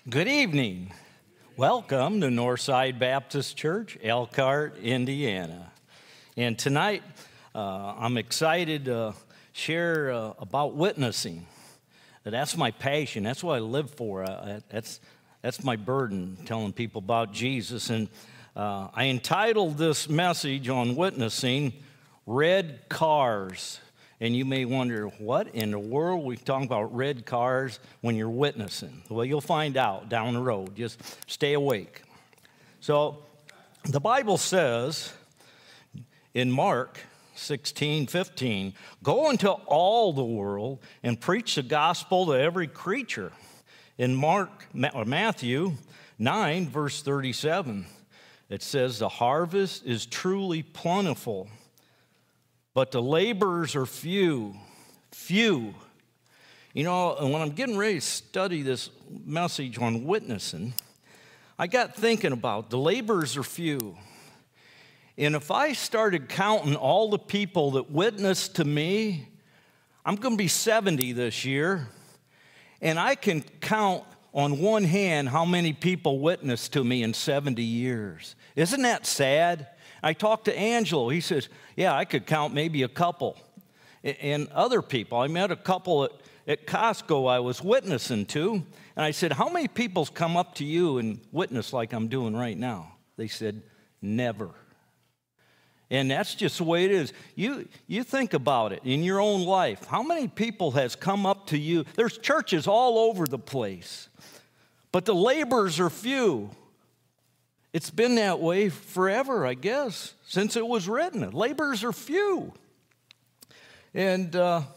Good evening. Welcome to Northside Baptist Church, Elkhart, Indiana. And tonight, I'm excited to share about witnessing. That's my passion. That's what I live for. That's my burden, telling people about Jesus. And I entitled this message on witnessing, Red Cars. And you may wonder, what in the world are we talking about red cars when you're witnessing? Well, you'll find out down the road. Just stay awake. So the Bible says in Mark 16:15, go into all the world and preach the gospel to every creature. In Matthew 9, verse 37, it says, the harvest is truly plentiful, but the laborers are few. You know, and when I'm getting ready to study this message on witnessing, I got thinking about the laborers are few. And if I started counting all the people that witnessed to me, I'm going to be 70 this year, and I can count on one hand how many people witnessed to me in 70 years. Isn't that sad? I talked to Angelo. He says, yeah, I could count maybe a couple. And other people, I met a couple at Costco I was witnessing to, and I said, how many people's come up to you and witness like I'm doing right now? They said, never. And that's just the way it is. You think about it in your own life. How many people has come up to you? There's churches all over the place, but the laborers are few. It's been that way forever, I guess, since it was written. Laborers are few. And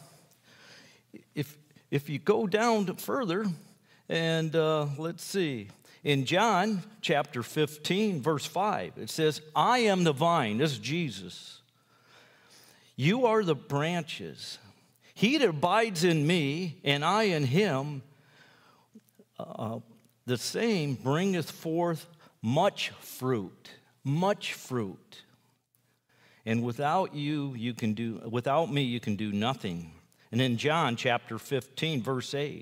if you go down further, and let's see, in John chapter 15, verse 5, it says, I am the vine. This is Jesus. You are the branches. He that abides in me, and I in him, the same bringeth forth much fruit. And without me, you can do nothing. And in John chapter 15, verse 8,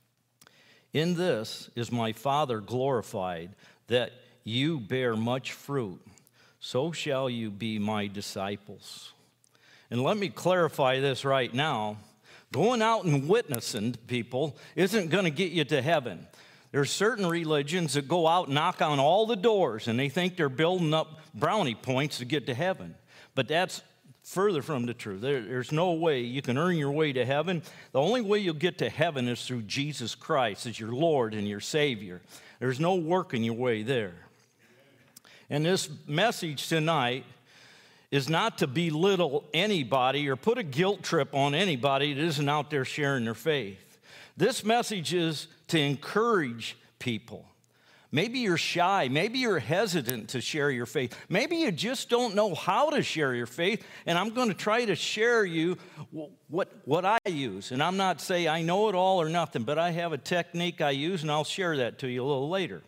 in this is my Father glorified, that you bear much fruit. So shall you be my disciples. And let me clarify this right now. Going out and witnessing to people isn't going to get you to heaven. There's certain religions that go out and knock on all the doors, and they think they're building up brownie points to get to heaven. But that's further from the truth. There's no way you can earn your way to heaven. The only way you'll get to heaven is through Jesus Christ as your Lord and your Savior. There's no working your way there. And this message tonight is not to belittle anybody or put a guilt trip on anybody that isn't out there sharing their faith. This message is to encourage people. Maybe you're shy. Maybe you're hesitant to share your faith. Maybe you just don't know how to share your faith, and I'm going to try to share you what I use. And I'm not saying I know it all or nothing, but I have a technique I use, and I'll share that to you a little later.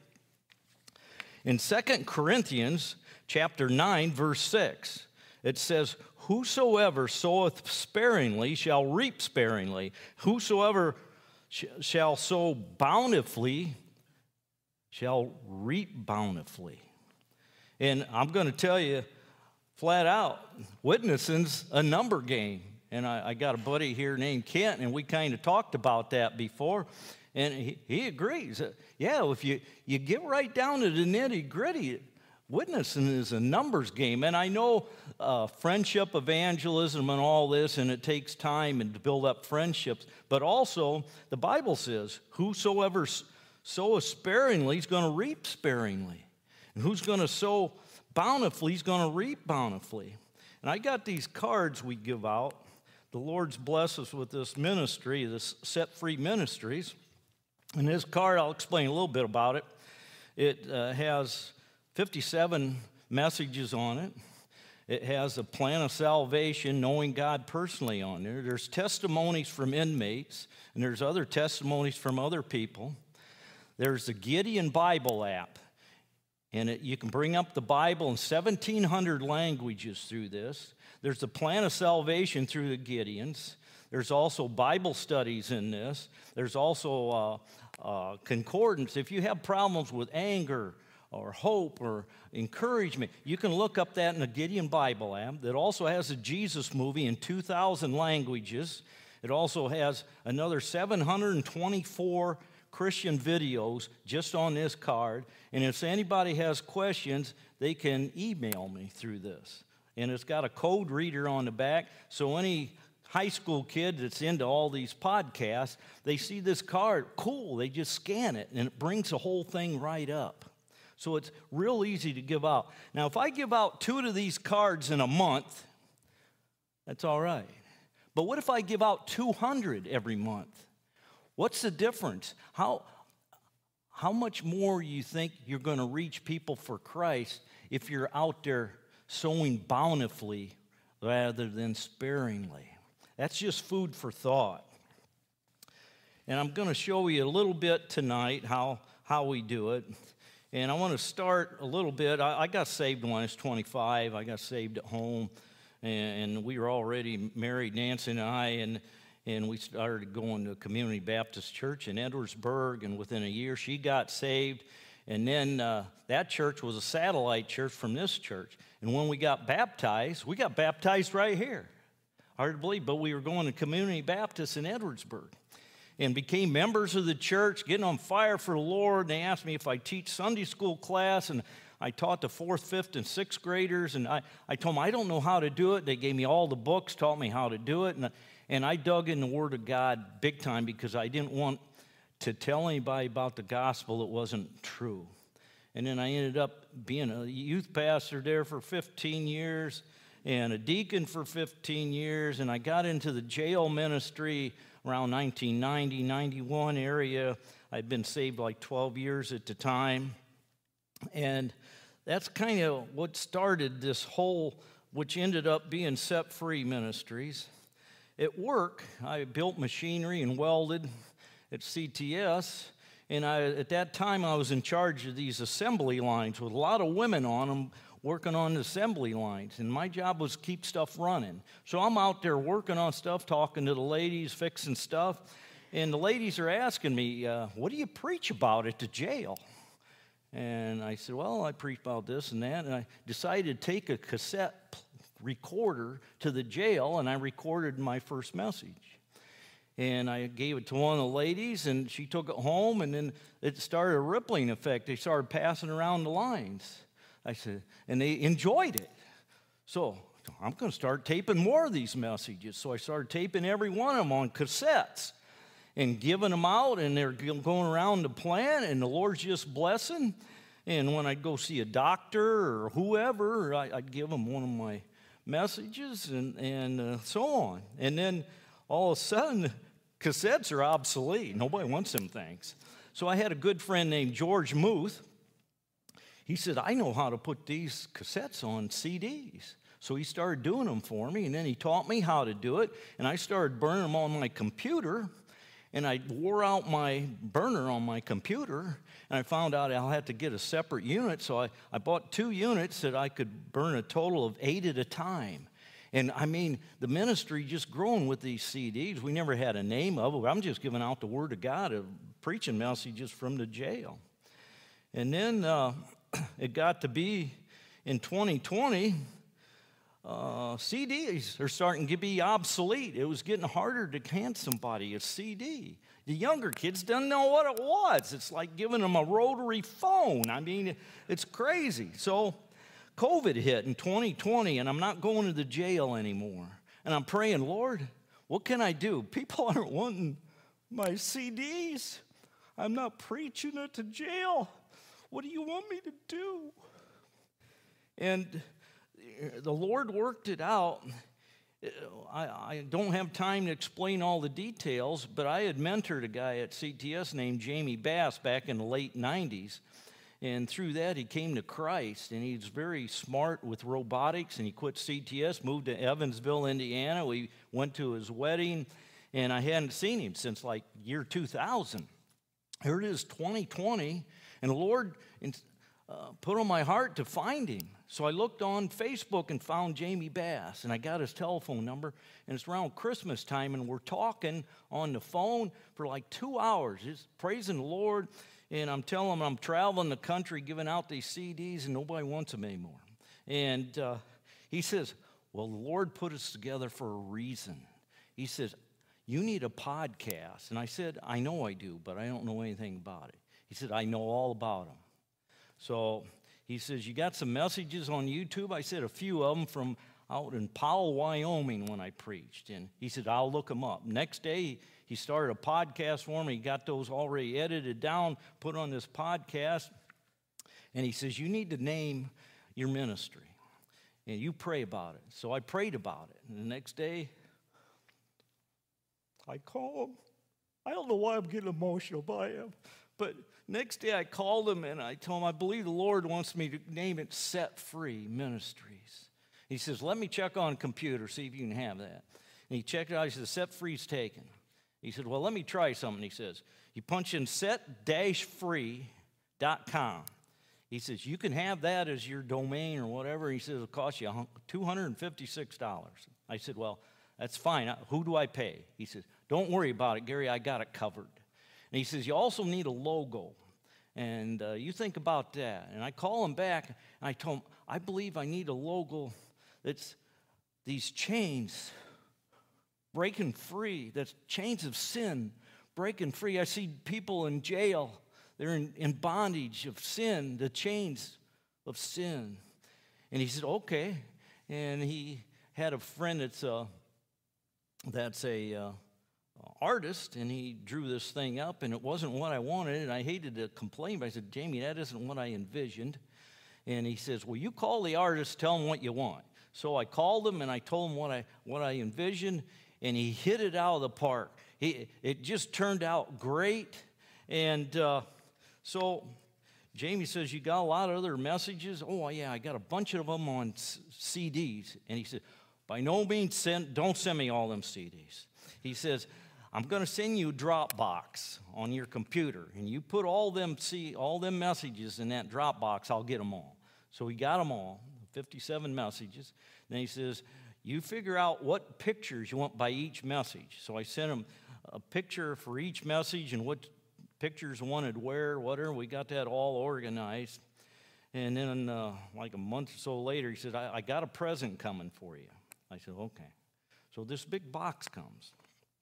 In 2 Corinthians chapter 9, verse 6, it says, whosoever soweth sparingly shall reap sparingly. Whosoever shall sow bountifully shall reap bountifully. And I'm going to tell you flat out, witnessing's a number game. And I got a buddy here named Kent, and we kind of talked about that before. And he agrees. Yeah, if you get right down to the nitty-gritty, witnessing is a numbers game. And I know friendship, evangelism, and all this, and it takes time and to build up friendships. But also, the Bible says, whosoever soweth sparingly is going to reap sparingly. And who's going to sow bountifully is going to reap bountifully. And I got these cards we give out. The Lord's blessed us with this ministry, this Set Free Ministries. And this card, I'll explain a little bit about it. It has 57 messages on it. It has a plan of salvation, knowing God personally on there. There's testimonies from inmates, and there's other testimonies from other people. There's the Gideon Bible app, and you can bring up the Bible in 1,700 languages through this. There's the plan of salvation through the Gideons. There's also Bible studies in this. There's also concordance. If you have problems with anger or hope or encouragement, you can look up that in the Gideon Bible app that also has a Jesus movie in 2,000 languages. It also has another 724 Christian videos just on this card. And if anybody has questions, they can email me through this. And it's got a code reader on the back, so any high school kid that's into all these podcasts, they see this card, cool, they just scan it, and it brings the whole thing right up. So it's real easy to give out. Now, if I give out 2 of these cards in a month, that's all right. But what if I give out 200 every month? What's the difference? How much more you think you're going to reach people for Christ if you're out there sowing bountifully rather than sparingly? That's just food for thought. And I'm going to show you a little bit tonight how we do it. And I want to start a little bit. I got saved when I was 25. I got saved at home. And we were already married, Nancy and I, and we started going to Community Baptist Church in Edwardsburg. And within a year, she got saved. And then that church was a satellite church from this church. And when we got baptized right here. Hard to believe, but we were going to Community Baptist in Edwardsburg and became members of the church, getting on fire for the Lord. And they asked me if I teach Sunday school class, and I taught the 4th, 5th, and 6th graders. And I told them I don't know how to do it. They gave me all the books, taught me how to do it. And I dug in the Word of God big time because I didn't want to tell anybody about the gospel that wasn't true. And then I ended up being a youth pastor there for 15 years and a deacon for 15 years. And I got into the jail ministry around 1990, 91 area. I'd been saved like 12 years at the time. And that's kind of what started this whole, which ended up being Set Free Ministries. At work, I built machinery and welded at CTS. And at that time, I was in charge of these assembly lines with a lot of women on them working on the assembly lines. And my job was to keep stuff running. So I'm out there working on stuff, talking to the ladies, fixing stuff. And the ladies are asking me, what do you preach about at the jail? And I said, well, I preach about this and that. And I decided to take a cassette recorder to the jail, and I recorded my first message. And I gave it to one of the ladies, and she took it home, and then it started a rippling effect. They started passing around the lines. I said, and they enjoyed it. So I'm going to start taping more of these messages. So I started taping every one of them on cassettes and giving them out, and they're going around the plant, and the Lord's just blessing. And when I'd go see a doctor or whoever, I'd give them one of my messages and so on. And then all of a sudden, cassettes are obsolete. Nobody wants them things. So I had a good friend named George Muth. He said, I know how to put these cassettes on CDs. So he started doing them for me, and then he taught me how to do it, and I started burning them on my computer, and I wore out my burner on my computer, and I found out I'll have to get a separate unit, so I bought 2 units that I could burn a total of 8 at a time. And I mean, the ministry just growing with these CDs. We never had a name of it. I'm just giving out the Word of God, preaching messages from the jail. And then it got to be in 2020, CDs are starting to be obsolete. It was getting harder to hand somebody a CD. The younger kids don't know what it was. It's like giving them a rotary phone. I mean, it's crazy. So COVID hit in 2020, and I'm not going to the jail anymore. And I'm praying, Lord, what can I do? People aren't wanting my CDs. I'm not preaching at the jail. What do you want me to do? And the Lord worked it out. I don't have time to explain all the details, but I had mentored a guy at CTS named Jamie Bass back in the late 90s. And through that, he came to Christ, and he's very smart with robotics, and he quit CTS, moved to Evansville, Indiana. We went to his wedding, and I hadn't seen him since like year 2000. Here it is, 2020, and the Lord put on my heart to find him. So I looked on Facebook and found Jamie Bass, and I got his telephone number, and it's around Christmas time, and we're talking on the phone for like 2 hours, just praising the Lord, and I'm telling him I'm traveling the country giving out these CDs, and nobody wants them anymore. And he says, well, the Lord put us together for a reason. He says, you need a podcast. And I said, I know I do, but I don't know anything about it. He said, I know all about them. So he says, you got some messages on YouTube? I said, a few of them from out in Powell, Wyoming when I preached. And he said, I'll look them up. Next day, he started a podcast for me. He got those already edited down, put on this podcast. And he says, you need to name your ministry. And you pray about it. So I prayed about it. And the next day, I call him. I don't know why I'm getting emotional by him. But next day I called him and I told him, I believe the Lord wants me to name it Set Free Ministries. He says, let me check on computer, see if you can have that. And he checked it out. He said, Set Free's taken. He said, well, let me try something. He says, you punch in set-free.com. He says, you can have that as your domain or whatever. He says, it'll cost you $256. I said, well, that's fine. Who do I pay? He says, don't worry about it, Gary. I got it covered. And he says, you also need a logo. And you think about that. And I call him back, and I told him, I believe I need a logo that's these chains breaking free, that's chains of sin breaking free. I see people in jail. They're in bondage of sin, the chains of sin. And he said, okay. And he had a friend that's a artist, and he drew this thing up, and it wasn't what I wanted, and I hated to complain, but I said, Jamie, that isn't what I envisioned. And he says, well, you call the artist, tell him what you want. So I called him, and I told him what I envisioned, and he hit it out of the park. It just turned out great. And so Jamie says, you got a lot of other messages? Oh, yeah, I got a bunch of them on CDs. And he said, by no means, don't send me all them CDs. He says, I'm going to send you a Dropbox on your computer, and you put all them messages in that Dropbox, I'll get them all. So he got them all, 57 messages. Then he says, you figure out what pictures you want by each message. So I sent him a picture for each message and what pictures wanted where, whatever. We got that all organized. And then like a month or so later, he said, I got a present coming for you. I said, okay. So this big box comes.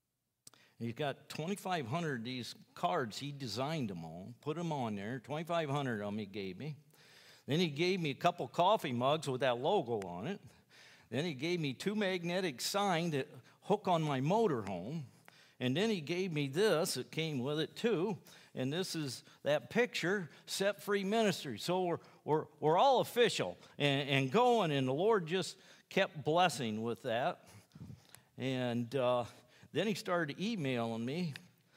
He's got 2,500 of these cards. He designed them all, put them on there. 2,500 of them he gave me. Then he gave me a couple coffee mugs with that logo on it. Then he gave me 2 magnetic signs that hook on my motorhome. And then he gave me this. It came with it too. And this is that picture, Set Free Ministry. So we're all official and going, and the Lord just kept blessing with that. And then he started emailing me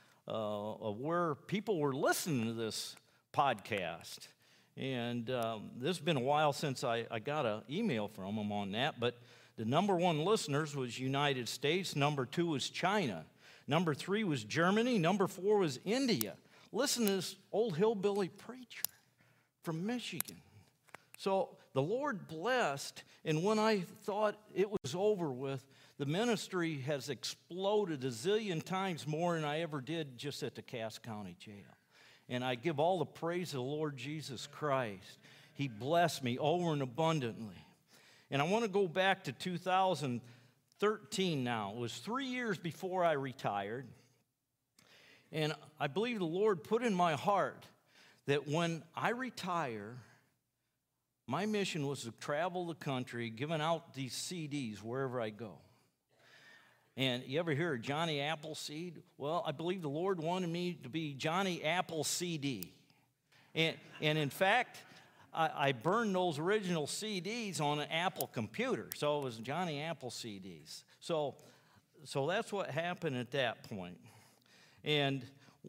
of where people were listening to this podcast. And this has been a while since I got an email from him on that. But the number 1 listeners was United States. Number 2 was China. Number 3 was Germany. Number 4 was India. Listen to this old hillbilly preacher from Michigan. So the Lord blessed, and when I thought it was over with, the ministry has exploded a zillion times more than I ever did just at the Cass County Jail. And I give all the praise to the Lord Jesus Christ. He blessed me over and abundantly. And I want to go back to 2013 now. It was 3 years before I retired. And I believe the Lord put in my heart that when I retire, my mission was to travel the country, giving out these CDs wherever I go. And you ever hear of Johnny Appleseed? Well, I believe the Lord wanted me to be Johnny Apple CD. And in fact, I burned those original CDs on an Apple computer. So it was Johnny Apple CDs. So that's what happened at that point. And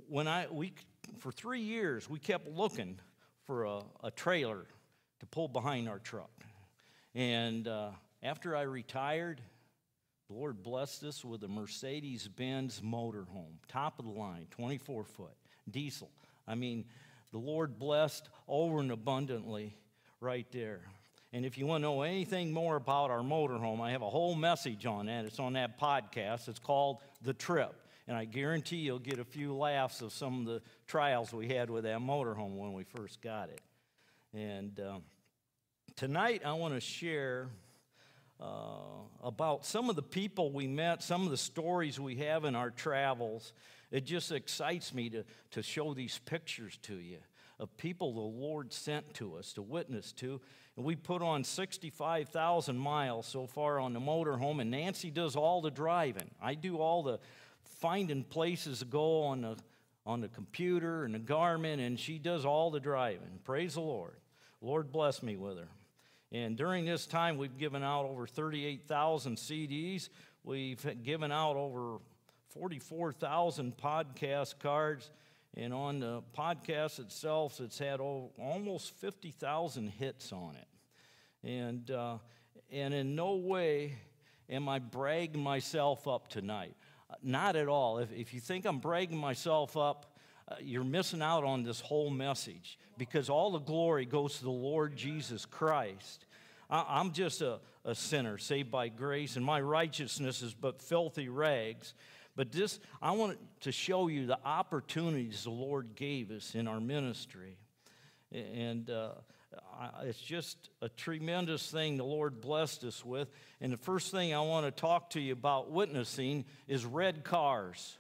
for 3 years, we kept looking for a trailer to pull behind our truck. And after I retired, the Lord blessed us with a Mercedes-Benz motorhome, top of the line, 24-foot, diesel. I mean, the Lord blessed over and abundantly right there. And if you want to know anything more about our motorhome, I have a whole message on that. It's on that podcast. It's called The Trip. And I guarantee you'll get a few laughs of some of the trials we had with that motorhome when we first got it. And tonight I want to share about some of the people we met, some of the stories we have in our travels. It just excites me to show these pictures to you of people the Lord sent to us to witness to. And we put on 65,000 miles so far on the motorhome, and Nancy does all the driving. I do all the finding places to go on the computer and the Garmin, and she does all the driving. Praise the Lord. Lord bless me with her. And during this time, we've given out over 38,000 CDs. We've given out over 44,000 podcast cards. And on the podcast itself, it's had almost 50,000 hits on it. And in no way am I bragging myself up tonight. Not at all. If you think I'm bragging myself up, you're missing out on this whole message, because all the glory goes to the Lord Jesus Christ. I'm just a sinner saved by grace, and my righteousness is but filthy rags. But this, I want to show you the opportunities the Lord gave us in our ministry. And it's just a tremendous thing the Lord blessed us with. And the first thing I want to talk to you about witnessing is red cars.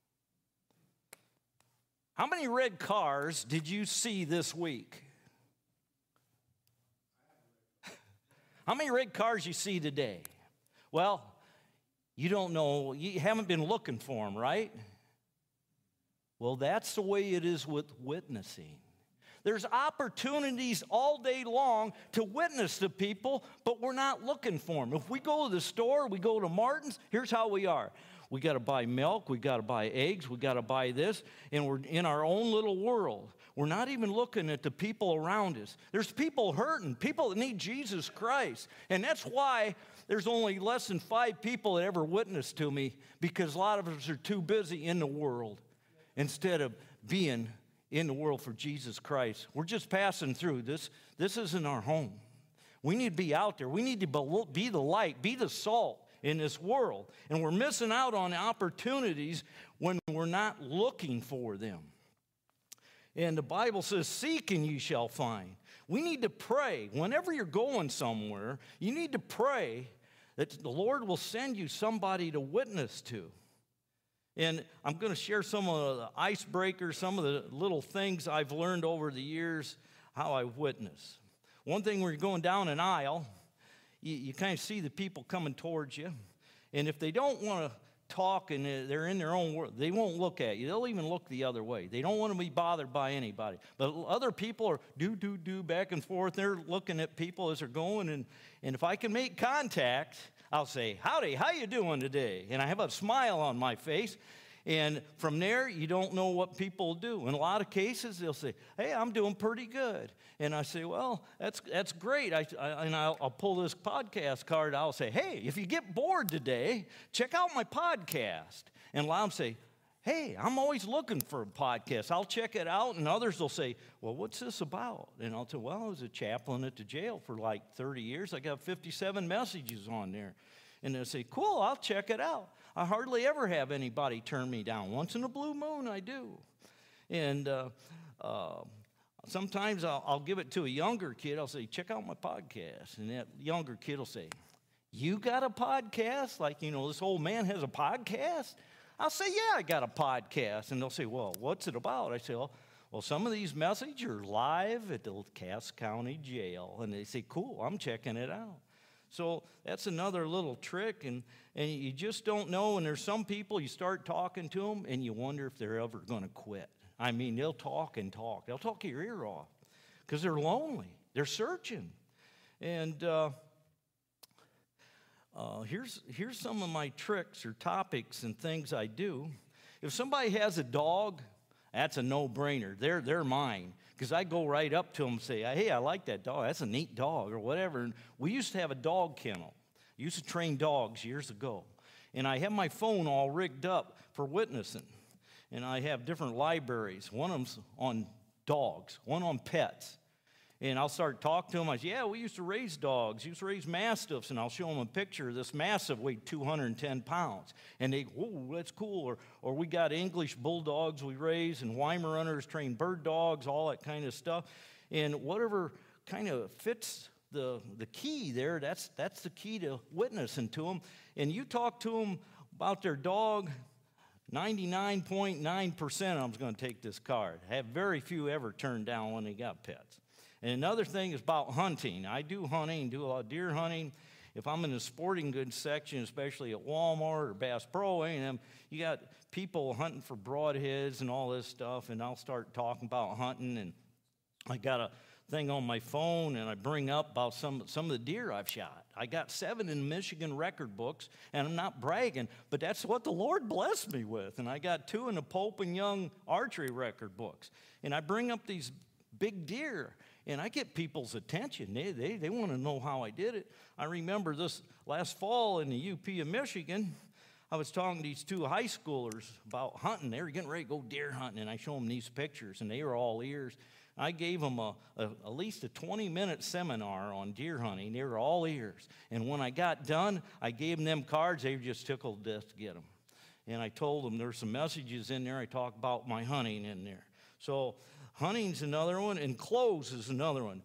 How many red cars did you see this week? How many red cars you see today? Well, you don't know, you haven't been looking for them, right? Well, that's the way it is with witnessing. There's opportunities all day long to witness to people, but we're not looking for them. If we go to the store, we go to Martin's, here's how we are. We got to buy milk, we got to buy eggs, we got to buy this, and we're in our own little world. We're not even looking at the people around us. There's people hurting, people that need Jesus Christ. And that's why there's only less than 5 people that ever witnessed to me, because a lot of us are too busy in the world instead of being in the world for Jesus Christ. We're just passing through. This isn't our home. We need to be out there. We need to be the light, be the salt in this world. And we're missing out on opportunities when we're not looking for them. And the Bible says, seek and you shall find. We need to pray. Whenever you're going somewhere, you need to pray that the Lord will send you somebody to witness to. And I'm going to share some of the icebreakers, some of the little things I've learned over the years, how I witness. One thing, when you're going down an aisle, you kind of see the people coming towards you. And if they don't want to talk and they're in their own world, they won't look at you. They'll even look the other way. They don't want to be bothered by anybody. But other people are do back and forth. They're looking at people as they're going. And if I can make contact, I'll say, howdy, how you doing today? And I have a smile on my face. And from there, you don't know what people do. In a lot of cases, they'll say, hey, I'm doing pretty good. And I say, well, that's great. I'll pull this podcast card. I'll say, hey, if you get bored today, check out my podcast. And a lot of them say, hey, I'm always looking for a podcast. I'll check it out. And others will say, well, what's this about? And I'll say, well, I was a chaplain at the jail for like 30 years. I got 57 messages on there. And they'll say, cool, I'll check it out. I hardly ever have anybody turn me down. Once in a blue moon, I do. And sometimes I'll give it to a younger kid. I'll say, check out my podcast. And that younger kid will say, you got a podcast? Like, this old man has a podcast? I'll say, yeah, I got a podcast. And they'll say, well, what's it about? I say, well, some of these messages are live at the Cass County Jail. And they say, cool, I'm checking it out. So that's another little trick, and you just don't know. And there's some people, you start talking to them, and you wonder if they're ever going to quit. I mean, they'll talk and talk. They'll talk your ear off because they're lonely. They're searching. And here's some of my tricks or topics and things I do. If somebody has a dog, that's a no-brainer. They're mine. Because I go right up to them and say, hey, I like that dog. That's a neat dog or whatever. And we used to have a dog kennel. I used to train dogs years ago. And I have my phone all rigged up for witnessing. And I have different libraries. One of them's on dogs, one on pets. And I'll start talking to them. I say, yeah, we used to raise dogs. We used to raise Mastiffs. And I'll show them a picture of this Mastiff weighed 210 pounds. And they, whoa, that's cool. Or we got English bulldogs we raise, and Weimaraners train bird dogs, all that kind of stuff. And whatever kind of fits the key there, that's the key to witnessing to them. And you talk to them about their dog, 99.9% of them's going to take this card. I have very few ever turned down when they got pets. And another thing is about hunting. I do hunting, do a lot of deer hunting. If I'm in the sporting goods section, especially at Walmart or Bass Pro A&M, you got people hunting for broadheads and all this stuff, and I'll start talking about hunting. And I got a thing on my phone, and I bring up about some of the deer I've shot. I got 7 in Michigan record books, and I'm not bragging, but that's what the Lord blessed me with. And I got 2 in the Pope and Young archery record books. And I bring up these big deer, and I get people's attention. They want to know how I did it. I remember this last fall in the UP of Michigan, I was talking to these 2 high schoolers about hunting. They were getting ready to go deer hunting, and I showed them these pictures, and they were all ears. I gave them at least a 20-minute seminar on deer hunting. They were all ears. And when I got done, I gave them cards. They were just tickled to death to get them. And I told them there's some messages in there. I talk about my hunting in there. So hunting's another one, and clothes is another one.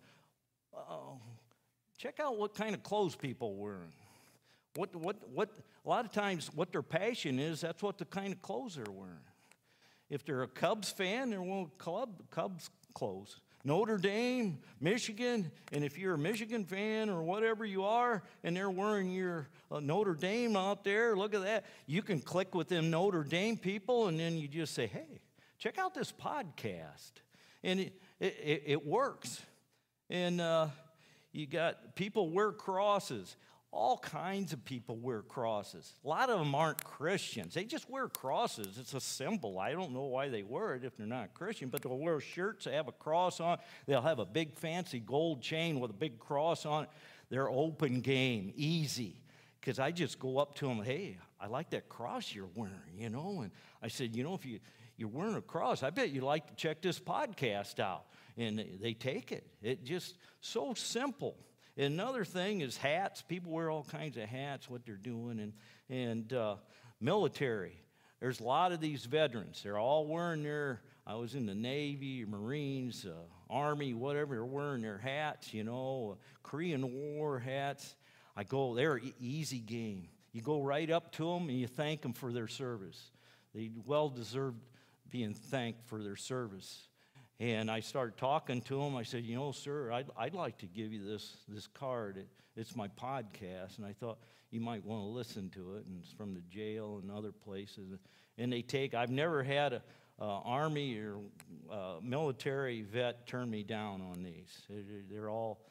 Check out what kind of clothes people are wearing. What a lot of times what their passion is, that's what the kind of clothes they're wearing. If they're a Cubs fan, they're wearing Cubs clothes. Notre Dame, Michigan, and if you're a Michigan fan or whatever you are, and they're wearing your Notre Dame out there, look at that. You can click with them Notre Dame people, and then you just say, hey, check out this podcast. And it works. And you got people wear crosses. All kinds of people wear crosses. A lot of them aren't Christians. They just wear crosses. It's a symbol. I don't know why they wear it if they're not Christian, but they'll wear shirts that have a cross on. They'll have a big fancy gold chain with a big cross on it. They're open game, easy. Because I just go up to them, hey, I like that cross you're wearing, you know. And I said, you know, if you're wearing a cross, I bet you'd like to check this podcast out. And they take it. It's just so simple. Another thing is hats. People wear all kinds of hats, what they're doing. And military. There's a lot of these veterans. They're all wearing I was in the Navy, Marines, Army, whatever. They're wearing their hats, you know, Korean War hats. I go, they're easy game. You go right up to them and you thank them for their service. They well deserve being thanked for their service. And I started talking to him. I said, you know, sir, I'd like to give you this card. It's my podcast. And I thought you might want to listen to it. And it's from the jail and other places. And I've never had an Army or military vet turn me down on these. They're all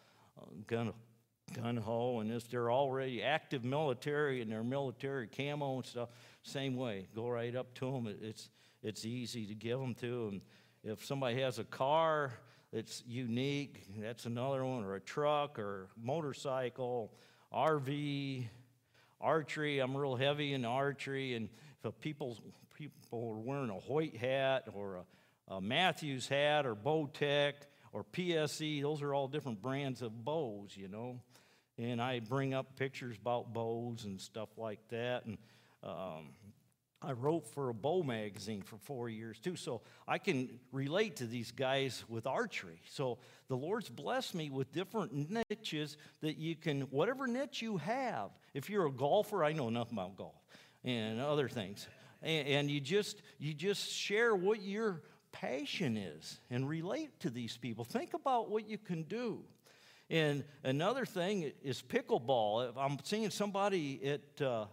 gun-ho. And they're already active military and they're military camo and stuff. Same way. Go right up to them. It's easy to give them to them. If somebody has a car that's unique, that's another one, or a truck or motorcycle, RV, archery. I'm real heavy in archery, and if people are wearing a Hoyt hat or a Matthews hat or Bowtech or PSE, those are all different brands of bows, you know. And I bring up pictures about bows and stuff like that, and I wrote for a bow magazine for 4 years, too, so I can relate to these guys with archery. So the Lord's blessed me with different niches that you can, whatever niche you have. If you're a golfer, I know nothing about golf and other things. And you just share what your passion is and relate to these people. Think about what you can do. And another thing is pickleball. If I'm seeing somebody at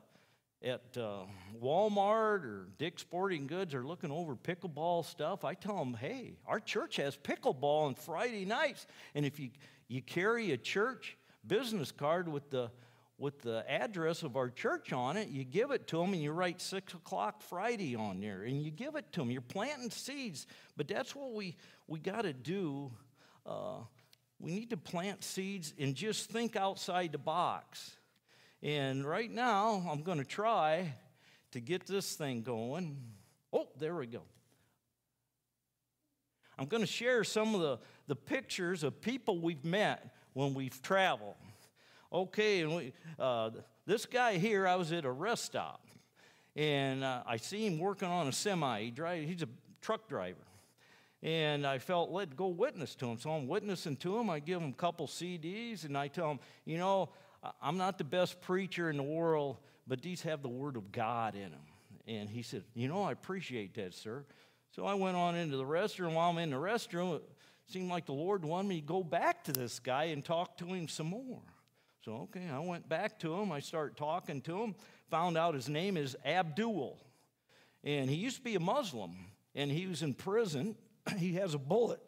Walmart or Dick's Sporting Goods are looking over pickleball stuff, I tell them, hey, our church has pickleball on Friday nights. And if you carry a church business card with the address of our church on it, you give it to them and you write 6 o'clock Friday on there and you give it to them. You're planting seeds, but that's what we got to do. We need to plant seeds and just think outside the box. And right now, I'm going to try to get this thing going. Oh, there we go. I'm going to share some of the pictures of people we've met when we've traveled. Okay, and this guy here, I was at a rest stop, and I see him working on a semi. He's a truck driver. And I felt led to go witness to him. So I'm witnessing to him. I give him a couple CDs, and I tell him, you know, I'm not the best preacher in the world, but these have the Word of God in them. And he said, you know, I appreciate that, sir. So I went on into the restroom. While I'm in the restroom, it seemed like the Lord wanted me to go back to this guy and talk to him some more. So, okay, I went back to him. I started talking to him. Found out his name is Abdul. And he used to be a Muslim, and he was in prison. He has a bullet.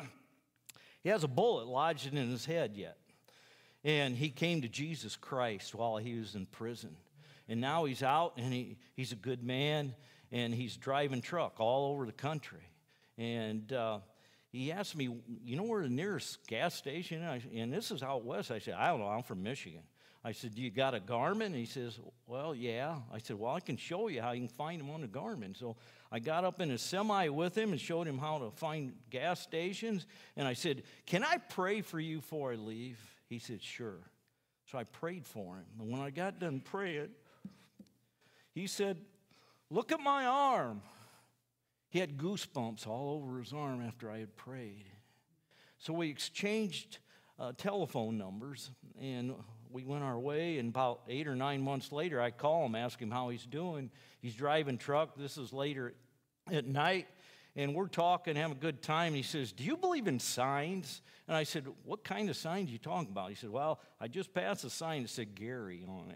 He has a bullet lodged in his head yet. And he came to Jesus Christ while he was in prison. And now he's out, and he's a good man, and he's driving truck all over the country. And he asked me, you know where the nearest gas station is? And this is out west. I said, I don't know, I'm from Michigan. I said, you got a Garmin? And he says, well, yeah. I said, well, I can show you how you can find them on the Garmin. So I got up in a semi with him and showed him how to find gas stations. And I said, can I pray for you before I leave? He said, sure. So I prayed for him. And when I got done praying, he said, look at my arm. He had goosebumps all over his arm after I had prayed. So we exchanged telephone numbers, and we went our way. And about 8 or 9 months later, I call him, ask him how he's doing. He's driving truck. This is later at night, and we're talking, having a good time. And he says, do you believe in signs? And I said, what kind of signs are you talking about? He said, well, I just passed a sign that said Gary on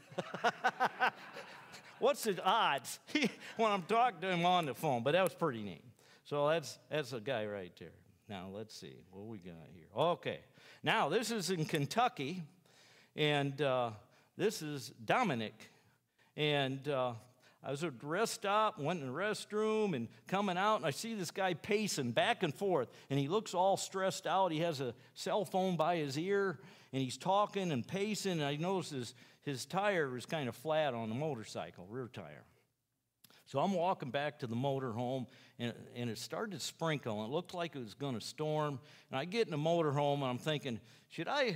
it. What's the odds when I'm talking to him on the phone? But that was pretty neat. So that's a guy right there. Now, let's see. What we got here? Okay. Now, this is in Kentucky, and this is Dominic. And I was at the rest stop, went in the restroom, and coming out, and I see this guy pacing back and forth, and he looks all stressed out. He has a cell phone by his ear, and he's talking and pacing, and I noticed his tire was kind of flat on the motorcycle, rear tire. So I'm walking back to the motorhome, and it started sprinkling. It looked like it was going to storm. And I get in the motorhome, and I'm thinking, should I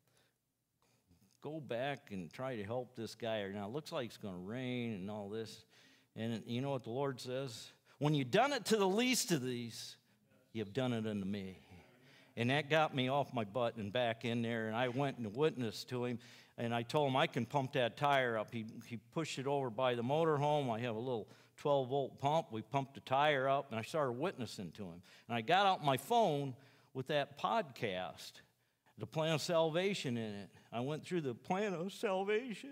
go back and try to help this guy? Or now it looks like it's going to rain and all this. And you know what the Lord says? When you've done it to the least of these, you've done it unto me. And that got me off my butt and back in there, and I went and witnessed to him. And I told him I can pump that tire up. He pushed it over by the motorhome. I have a little 12-volt pump. We pumped the tire up, and I started witnessing to him. And I got out my phone with that podcast, the Plan of Salvation in it. I went through the Plan of Salvation,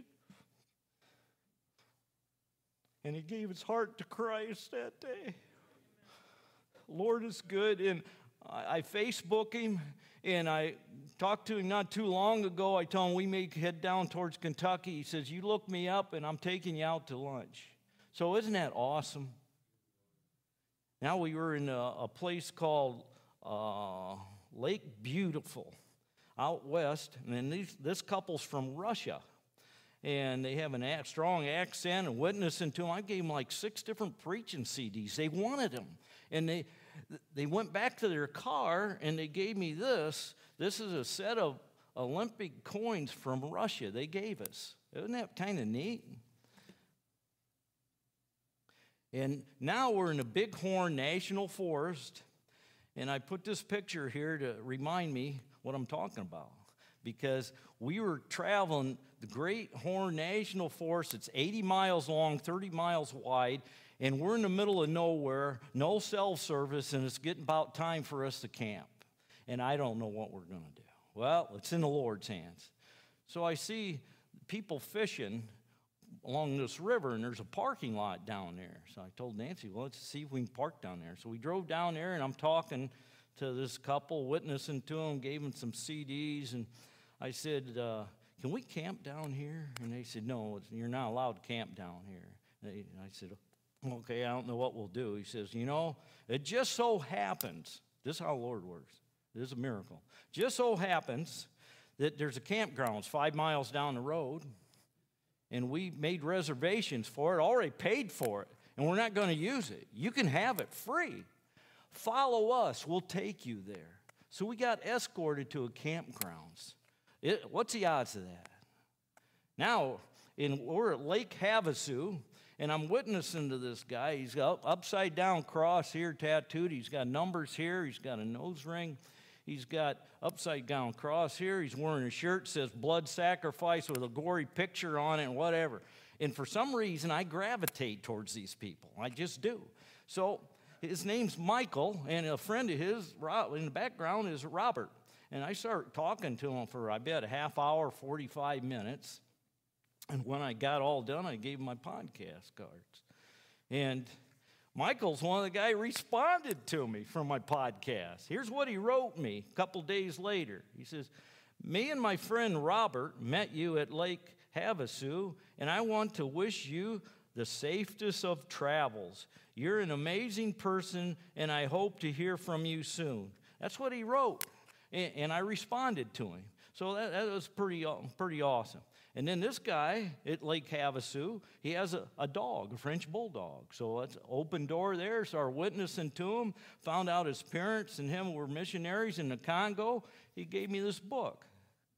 and he gave his heart to Christ that day. Lord is good, and I Facebook him, and I talked to him not too long ago. I told him we may head down towards Kentucky. He says, you look me up, and I'm taking you out to lunch. So isn't that awesome? Now we were in a place called Lake Beautiful out west, and then this couple's from Russia. And they have a strong accent and witnessing to them. I gave them like 6 different preaching CDs. They wanted them. And they went back to their car, and they gave me this. This is a set of Olympic coins from Russia they gave us. Isn't that kind of neat? And now we're in the Bighorn National Forest, and I put this picture here to remind me what I'm talking about. Because we were traveling the Great Horn National Forest. It's 80 miles long, 30 miles wide, and we're in the middle of nowhere, no cell service, and it's getting about time for us to camp. And I don't know what we're going to do. Well, it's in the Lord's hands. So I see people fishing along this river, and there's a parking lot down there. So I told Nancy, well, let's see if we can park down there. So we drove down there, and I'm talking to this couple, witnessing to them, gave them some CDs, and I said, can we camp down here? And they said, no, you're not allowed to camp down here. And I said, okay, I don't know what we'll do. He says, you know, it just so happens, this is how the Lord works. This is a miracle. Just so happens that there's a campground 5 miles down the road, and we made reservations for it, already paid for it, and we're not going to use it. You can have it free. Follow us. We'll take you there. So we got escorted to a campgrounds. What's the odds of that? Now, we're at Lake Havasu, and I'm witnessing to this guy. He's got upside down cross here tattooed. He's got numbers here. He's got a nose ring. He's got upside down cross here. He's wearing a shirt that says blood sacrifice with a gory picture on it and whatever. And for some reason, I gravitate towards these people. I just do. So his name's Michael, and a friend of his in the background is Robert. And I start talking to him for, I bet, a half hour, 45 minutes. And when I got all done, I gave him my podcast cards. And Michael's one of the guys who responded to me from my podcast. Here's what he wrote me a couple days later. He says, me and my friend Robert met you at Lake Havasu, and I want to wish you the safest of travels. You're an amazing person, and I hope to hear from you soon. That's what he wrote, and I responded to him. So that was pretty awesome. And then this guy at Lake Havasu, he has a dog, a French bulldog. So that's an open door there. Started witnessing to him. Found out his parents and him were missionaries in the Congo. He gave me this book.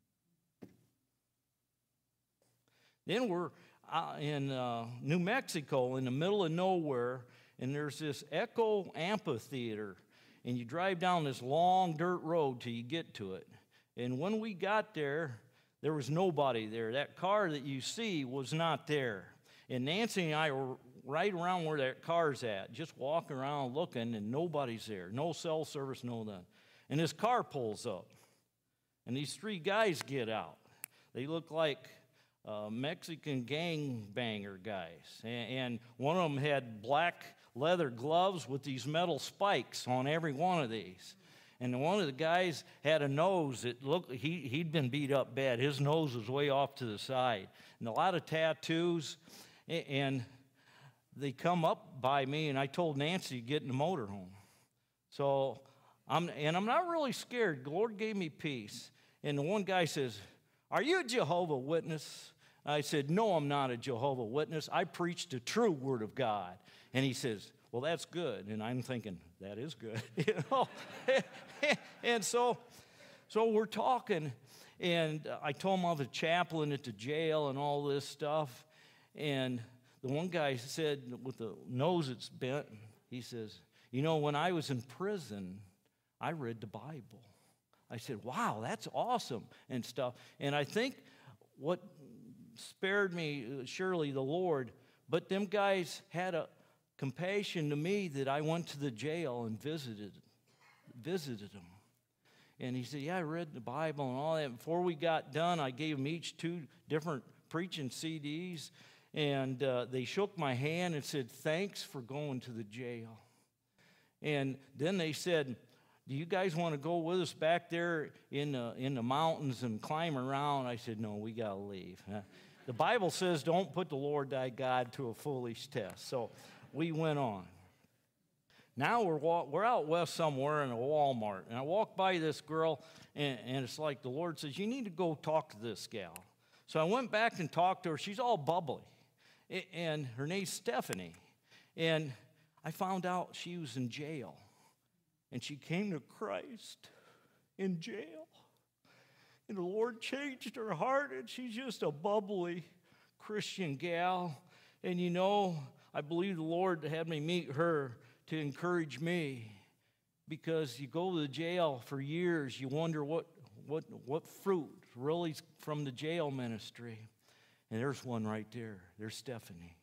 Then we're in New Mexico, in the middle of nowhere, and there's this Echo Amphitheater. And you drive down this long dirt road till you get to it. And when we got there was nobody there. That car that you see was not there. And Nancy and I were right around where that car's at, just walking around looking, and nobody's there. No cell service, no nothing. And this car pulls up, and these three guys get out. They look like Mexican gangbanger guys. And one of them had black leather gloves with these metal spikes on every one of these. And one of the guys had a nose that looked, he'd been beat up bad. His nose was way off to the side. And a lot of tattoos. And they come up by me, and I told Nancy to get in the motorhome. So, I'm not really scared. The Lord gave me peace. And the one guy says, are you a Jehovah's Witness? I said, no, I'm not a Jehovah's Witness. I preach the true Word of God. And he says, well, that's good. And I'm thinking, that is good. You know? And so we're talking, and I told him I was a chaplain at the jail and all this stuff. And the one guy said, with the nose that's bent, he says, you know, when I was in prison, I read the Bible. I said, wow, that's awesome and stuff. And I think what spared me, surely the Lord, but them guys had a compassion to me that I went to the jail and visited them. And he said, yeah, I read the Bible and all that. Before we got done, I gave them each 2 different preaching CDs, and they shook my hand and said, thanks for going to the jail. And then they said, do you guys want to go with us back there in the mountains and climb around? I said, no, we got to leave. The Bible says don't put the Lord thy God to a foolish test. So we went on. Now we're out west somewhere in a Walmart, and I walk by this girl, and it's like the Lord says, you need to go talk to this gal. So I went back and talked to her. She's all bubbly, and her name's Stephanie. And I found out she was in jail, and she came to Christ in jail. And the Lord changed her heart, and she's just a bubbly Christian gal. And you know, I believe the Lord had me meet her to encourage me, because you go to the jail for years, you wonder what fruit really from the jail ministry. And there's one right there. There's Stephanie.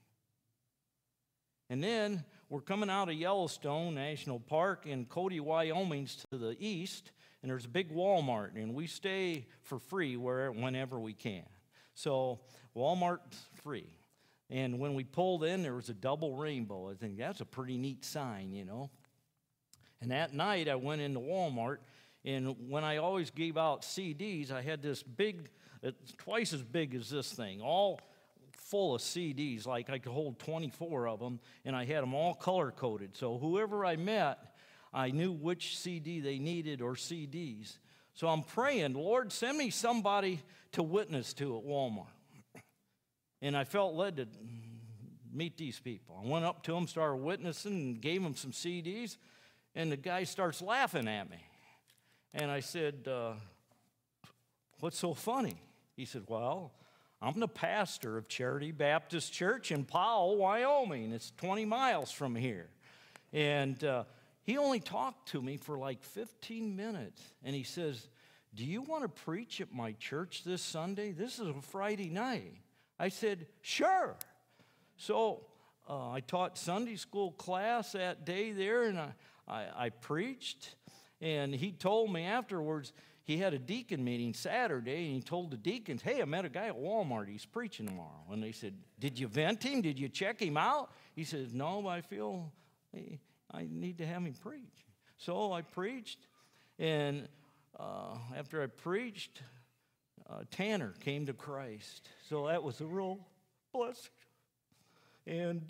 And then we're coming out of Yellowstone National Park in Cody, Wyoming, to the east, and there's a big Walmart, and we stay for free whenever we can. So Walmart's free. And when we pulled in, there was a double rainbow. I think that's a pretty neat sign, you know. And that night, I went into Walmart, and when I always gave out CDs, I had this big, it's twice as big as this thing, all full of CDs, like I could hold 24 of them, and I had them all color-coded. So whoever I met, I knew which CD they needed or CDs. So I'm praying, Lord, send me somebody to witness to at Walmart. And I felt led to meet these people. I went up to them, started witnessing, and gave them some CDs. And the guy starts laughing at me. And I said, what's so funny? He said, well, I'm the pastor of Charity Baptist Church in Powell, Wyoming. It's 20 miles from here. And he only talked to me for like 15 minutes. And he says, do you want to preach at my church this Sunday? This is a Friday night. I said, sure. So I taught Sunday school class that day there, and I preached. And he told me afterwards, he had a deacon meeting Saturday, and he told the deacons, hey, I met a guy at Walmart. He's preaching tomorrow. And they said, did you vent him? Did you check him out? He says, no, I feel I need to have him preach. So I preached, and after I preached, Tanner came to Christ. So that was a real blessing. And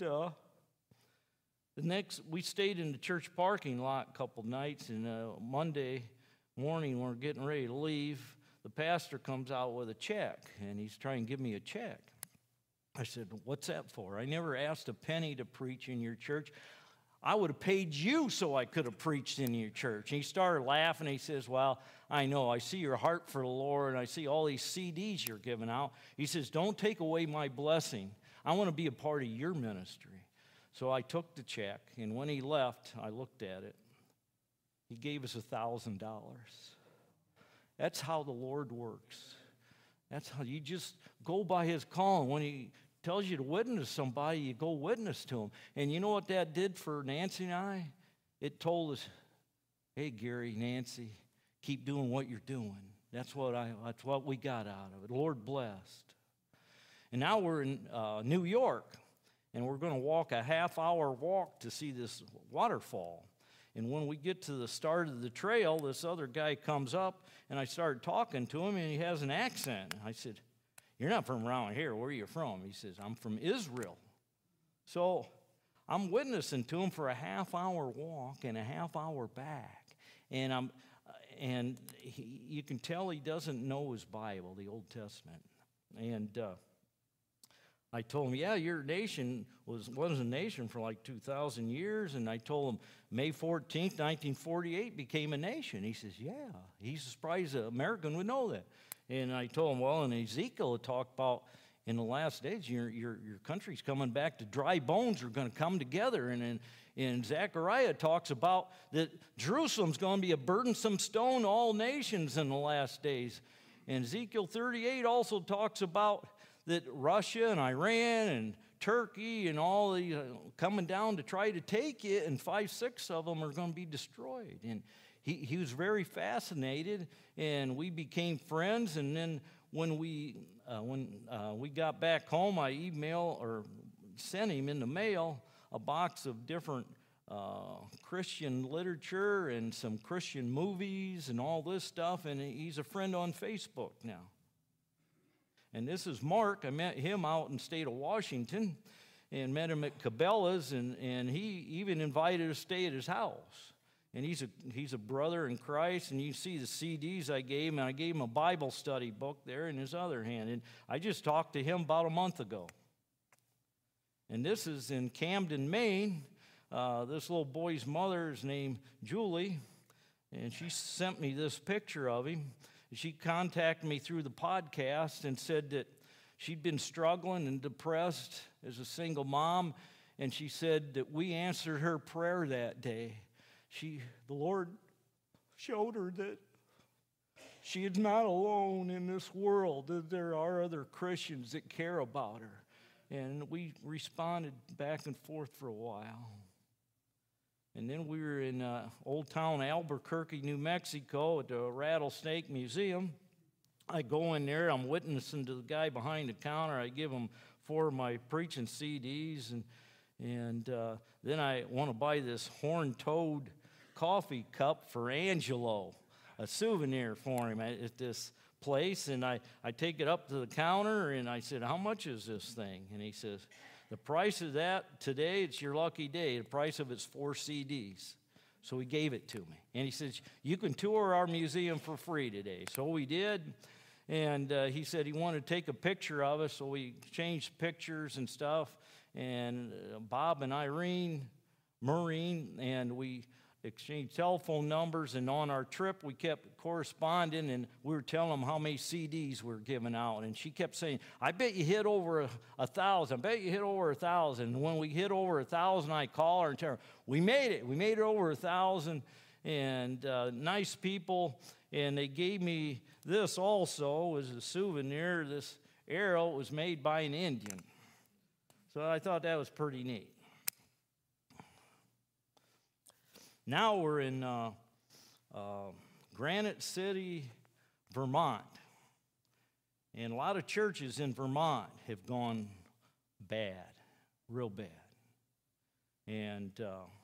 we stayed in the church parking lot a couple nights, and Monday morning, when we're getting ready to leave, the pastor comes out with a check, and he's trying to give me a check. I said, what's that for? I never asked a penny to preach in your church. I would have paid you so I could have preached in your church. And he started laughing. He says, well, I know. I see your heart for the Lord, and I see all these CDs you're giving out. He says, don't take away my blessing. I want to be a part of your ministry. So I took the check, and when he left, I looked at it. He gave us $1,000. That's how the Lord works. That's how you just go by his calling. When he tells you to witness somebody, you go witness to them. And you know what that did for Nancy and I? It told us, hey, Gary, Nancy, keep doing what you're doing. That's what we got out of it. Lord blessed. And now we're in New York, and we're going to walk a half-hour walk to see this waterfall. And when we get to the start of the trail, this other guy comes up, and I started talking to him, and he has an accent. I said, you're not from around here. Where are you from? He says, I'm from Israel. So I'm witnessing to him for a half-hour walk and a half-hour back. And you can tell he doesn't know his Bible, the Old Testament. And I told him, yeah, your nation was a nation for like 2,000 years. And I told him May 14th, 1948 became a nation. He says, yeah. He's surprised an American would know that. And I told him, well, in Ezekiel, it talked about in the last days, your country's coming back to dry bones are going to come together. And in Zechariah, it talks about that Jerusalem's going to be a burdensome stone to all nations in the last days. And Ezekiel 38 also talks about that Russia and Iran and Turkey and all the coming down to try to take it, and 5, 6 of them are going to be destroyed. And he was very fascinated, and we became friends. And then when we got back home, I sent him in the mail a box of different Christian literature and some Christian movies and all this stuff, and he's a friend on Facebook now. And this is Mark. I met him out in the state of Washington and met him at Cabela's, and he even invited us to stay at his house. And he's a brother in Christ, and you see the CDs I gave him, and I gave him a Bible study book there in his other hand. And I just talked to him about a month ago. And this is in Camden, Maine. This little boy's mother is named Julie, and she sent me this picture of him. She contacted me through the podcast and said that she'd been struggling and depressed as a single mom, and she said that we answered her prayer that day. The Lord showed her that she is not alone in this world, that there are other Christians that care about her. And we responded back and forth for a while. And then we were in Old Town Albuquerque, New Mexico at the Rattlesnake Museum. I go in there, I'm witnessing to the guy behind the counter. I give him 4 of my preaching CDs, and then I want to buy this horn-toed coffee cup for Angelo, a souvenir for him at this place. And I take it up to the counter, and I said, how much is this thing? And he says, the price of that today, it's your lucky day. The price of it's 4 CDs. So he gave it to me. And he says, you can tour our museum for free today. So we did. And he said he wanted to take a picture of us. So we exchanged pictures and stuff. And Bob and Irene, Maureen, and we exchanged telephone numbers, and on our trip we kept corresponding, and we were telling them how many CDs we were giving out, and she kept saying, I bet you hit over 1,000, I bet you hit over 1,000. And when we hit over 1,000, I call her and tell her, we made it over 1,000, and nice people. And they gave me this also as a souvenir. This arrow was made by an Indian, so I thought that was pretty neat. Now we're in Granite City, Vermont. And a lot of churches in Vermont have gone bad, real bad. And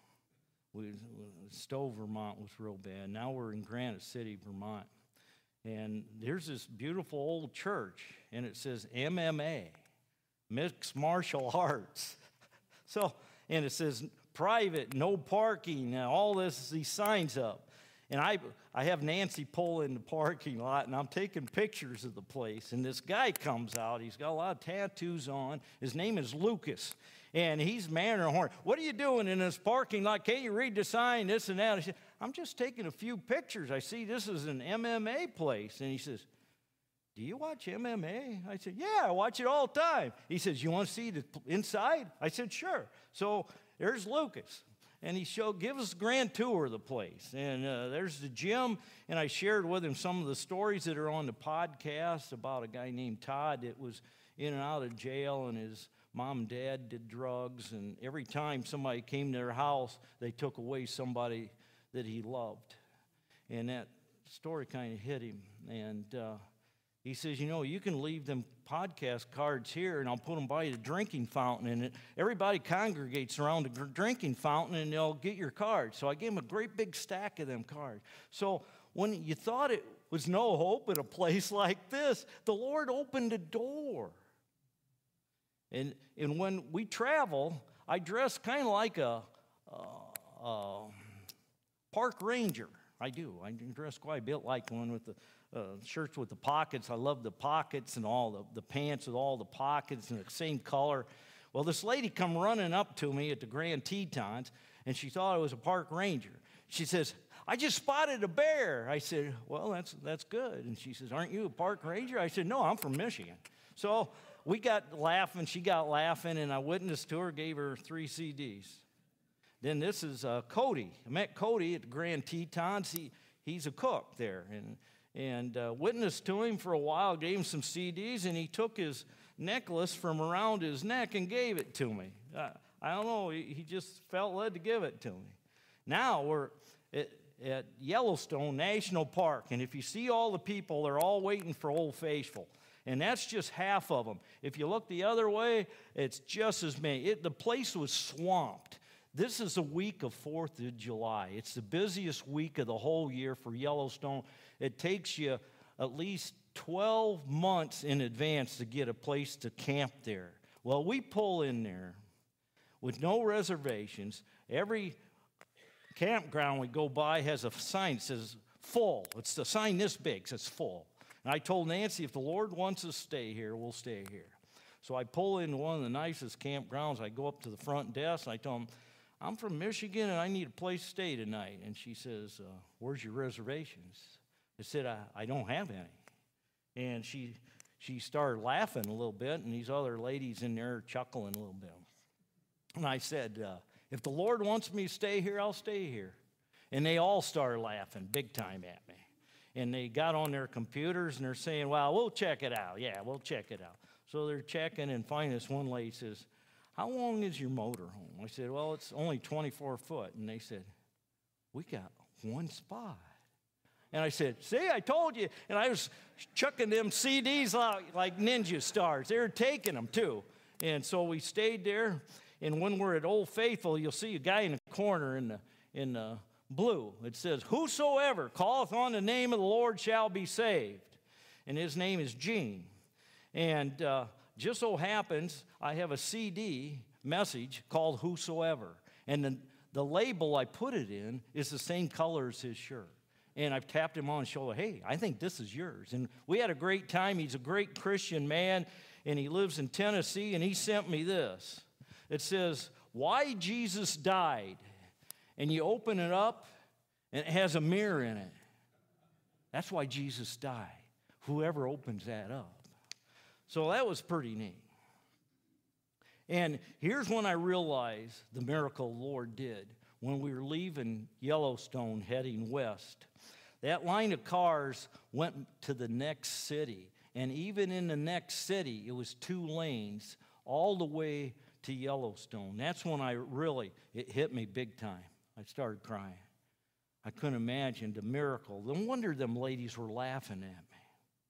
Stowe, Vermont was real bad. Now we're in Granite City, Vermont. And there's this beautiful old church, and it says MMA, Mixed Martial Arts. And it says private, no parking, and all these signs up. And I have Nancy pull in the parking lot, and I'm taking pictures of the place. And this guy comes out. He's got a lot of tattoos on. His name is Lucas. And he's manning a horn. What are you doing in this parking lot? Can't you read the sign, this and that? I said, I'm just taking a few pictures. I see this is an MMA place. And he says, do you watch MMA? I said, yeah, I watch it all the time. He says, you want to see the inside? I said, sure. So there's Lucas. And he gives us a grand tour of the place. And there's the gym. And I shared with him some of the stories that are on the podcast about a guy named Todd that was in and out of jail, and his mom and dad did drugs. And every time somebody came to their house, they took away somebody that he loved. And that story kind of hit him. And he says, you can leave them podcast cards here, and I'll put them by the drinking fountain, and everybody congregates around the drinking fountain, and they'll get your cards. So I gave him a great big stack of them cards. So when you thought it was no hope at a place like this, the Lord opened a door. And when we travel, I dress kind of like a park ranger. I do. I dress quite a bit like one with the shirts with the pockets. I love the pockets and all the pants with all the pockets and the same color. Well, this lady come running up to me at the Grand Tetons, and she thought I was a park ranger. She says, I just spotted a bear. I said, well, that's good. And she says, aren't you a park ranger? I said, no, I'm from Michigan. So we got laughing. She got laughing, and I witnessed to her, gave her 3 CDs. Then this is Cody. I met Cody at the Grand Tetons. He's a cook there, and witnessed to him for a while, gave him some CDs, and he took his necklace from around his neck and gave it to me. I don't know, he just felt led to give it to me. Now we're at Yellowstone National Park, and if you see all the people, they're all waiting for Old Faithful. And that's just half of them. If you look the other way, it's just as many. The place was swamped. This is the week of 4th of July. It's the busiest week of the whole year for Yellowstone. It takes you at least 12 months in advance to get a place to camp there. Well, we pull in there with no reservations. Every campground we go by has a sign that says full. It's a sign this big, says full. And I told Nancy, if the Lord wants us to stay here, we'll stay here. So I pull into one of the nicest campgrounds. I go up to the front desk, and I tell them, I'm from Michigan, and I need a place to stay tonight. And she says, where's your reservations? I said, I don't have any. And she started laughing a little bit, and these other ladies in there chuckling a little bit. And I said, if the Lord wants me to stay here, I'll stay here. And they all started laughing big time at me. And they got on their computers, and they're saying, well, we'll check it out. Yeah, we'll check it out. So they're checking, and finally this one lady says, how long is your motor home? I said, well, it's only 24 foot. And they said, we got one spot. And I said, see, I told you. And I was chucking them CDs out like ninja stars. They were taking them, too. And so we stayed there. And when we're at Old Faithful, you'll see a guy in the corner in the blue. It says, whosoever calleth on the name of the Lord shall be saved. And his name is Gene. And just so happens, I have a CD message called Whosoever. And the label I put it in is the same color as his shirt. And I've tapped him on the shoulder, hey, I think this is yours. And we had a great time. He's a great Christian man, and he lives in Tennessee, and he sent me this. It says, Why Jesus Died. and you open it up, and it has a mirror in it. That's why Jesus died. Whoever opens that up. So that was pretty neat. And here's when I realized the miracle the Lord did. When we were leaving Yellowstone heading west, that line of cars went to the next city. And even in the next city, it was 2 lanes all the way to Yellowstone. That's when it hit me big time. I started crying. I couldn't imagine the miracle. No wonder them ladies were laughing at me.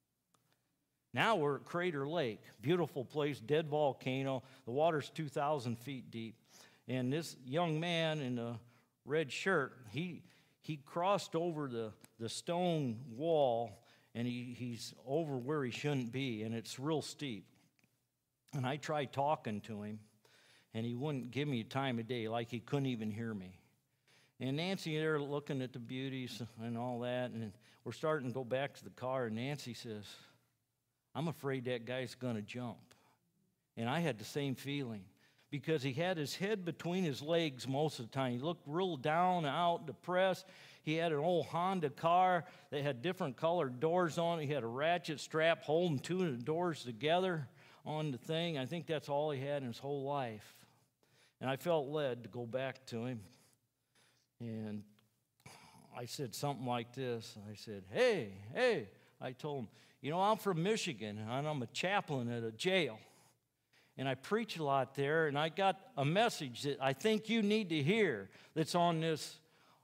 Now we're at Crater Lake, beautiful place, dead volcano. The water's 2,000 feet deep. And this young man in a red shirt, he crossed over the stone wall, and he's over where he shouldn't be, and it's real steep. And I tried talking to him, and he wouldn't give me time of day, like he couldn't even hear me. And Nancy there looking at the beauties and all that, and we're starting to go back to the car, and Nancy says, I'm afraid that guy's going to jump. And I had the same feeling because he had his head between his legs most of the time. He looked real down, out, depressed. He had an old Honda car that had different colored doors on it. He had a ratchet strap holding 2 of the doors together on the thing. I think that's all he had in his whole life. And I felt led to go back to him. And I said something like this. I said, hey, I told him, I'm from Michigan, and I'm a chaplain at a jail. And I preach a lot there, and I got a message that I think you need to hear that's on this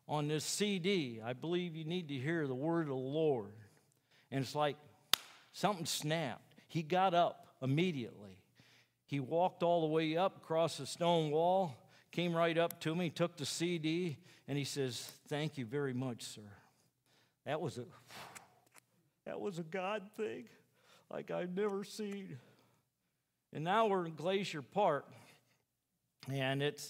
CD. I believe you need to hear the word of the Lord. And it's like something snapped. He got up immediately. He walked all the way up across the stone wall, came right up to me, took the CD, and he says, thank you very much, sir. That was a God thing like I've never seen. And now we're in Glacier Park, and it's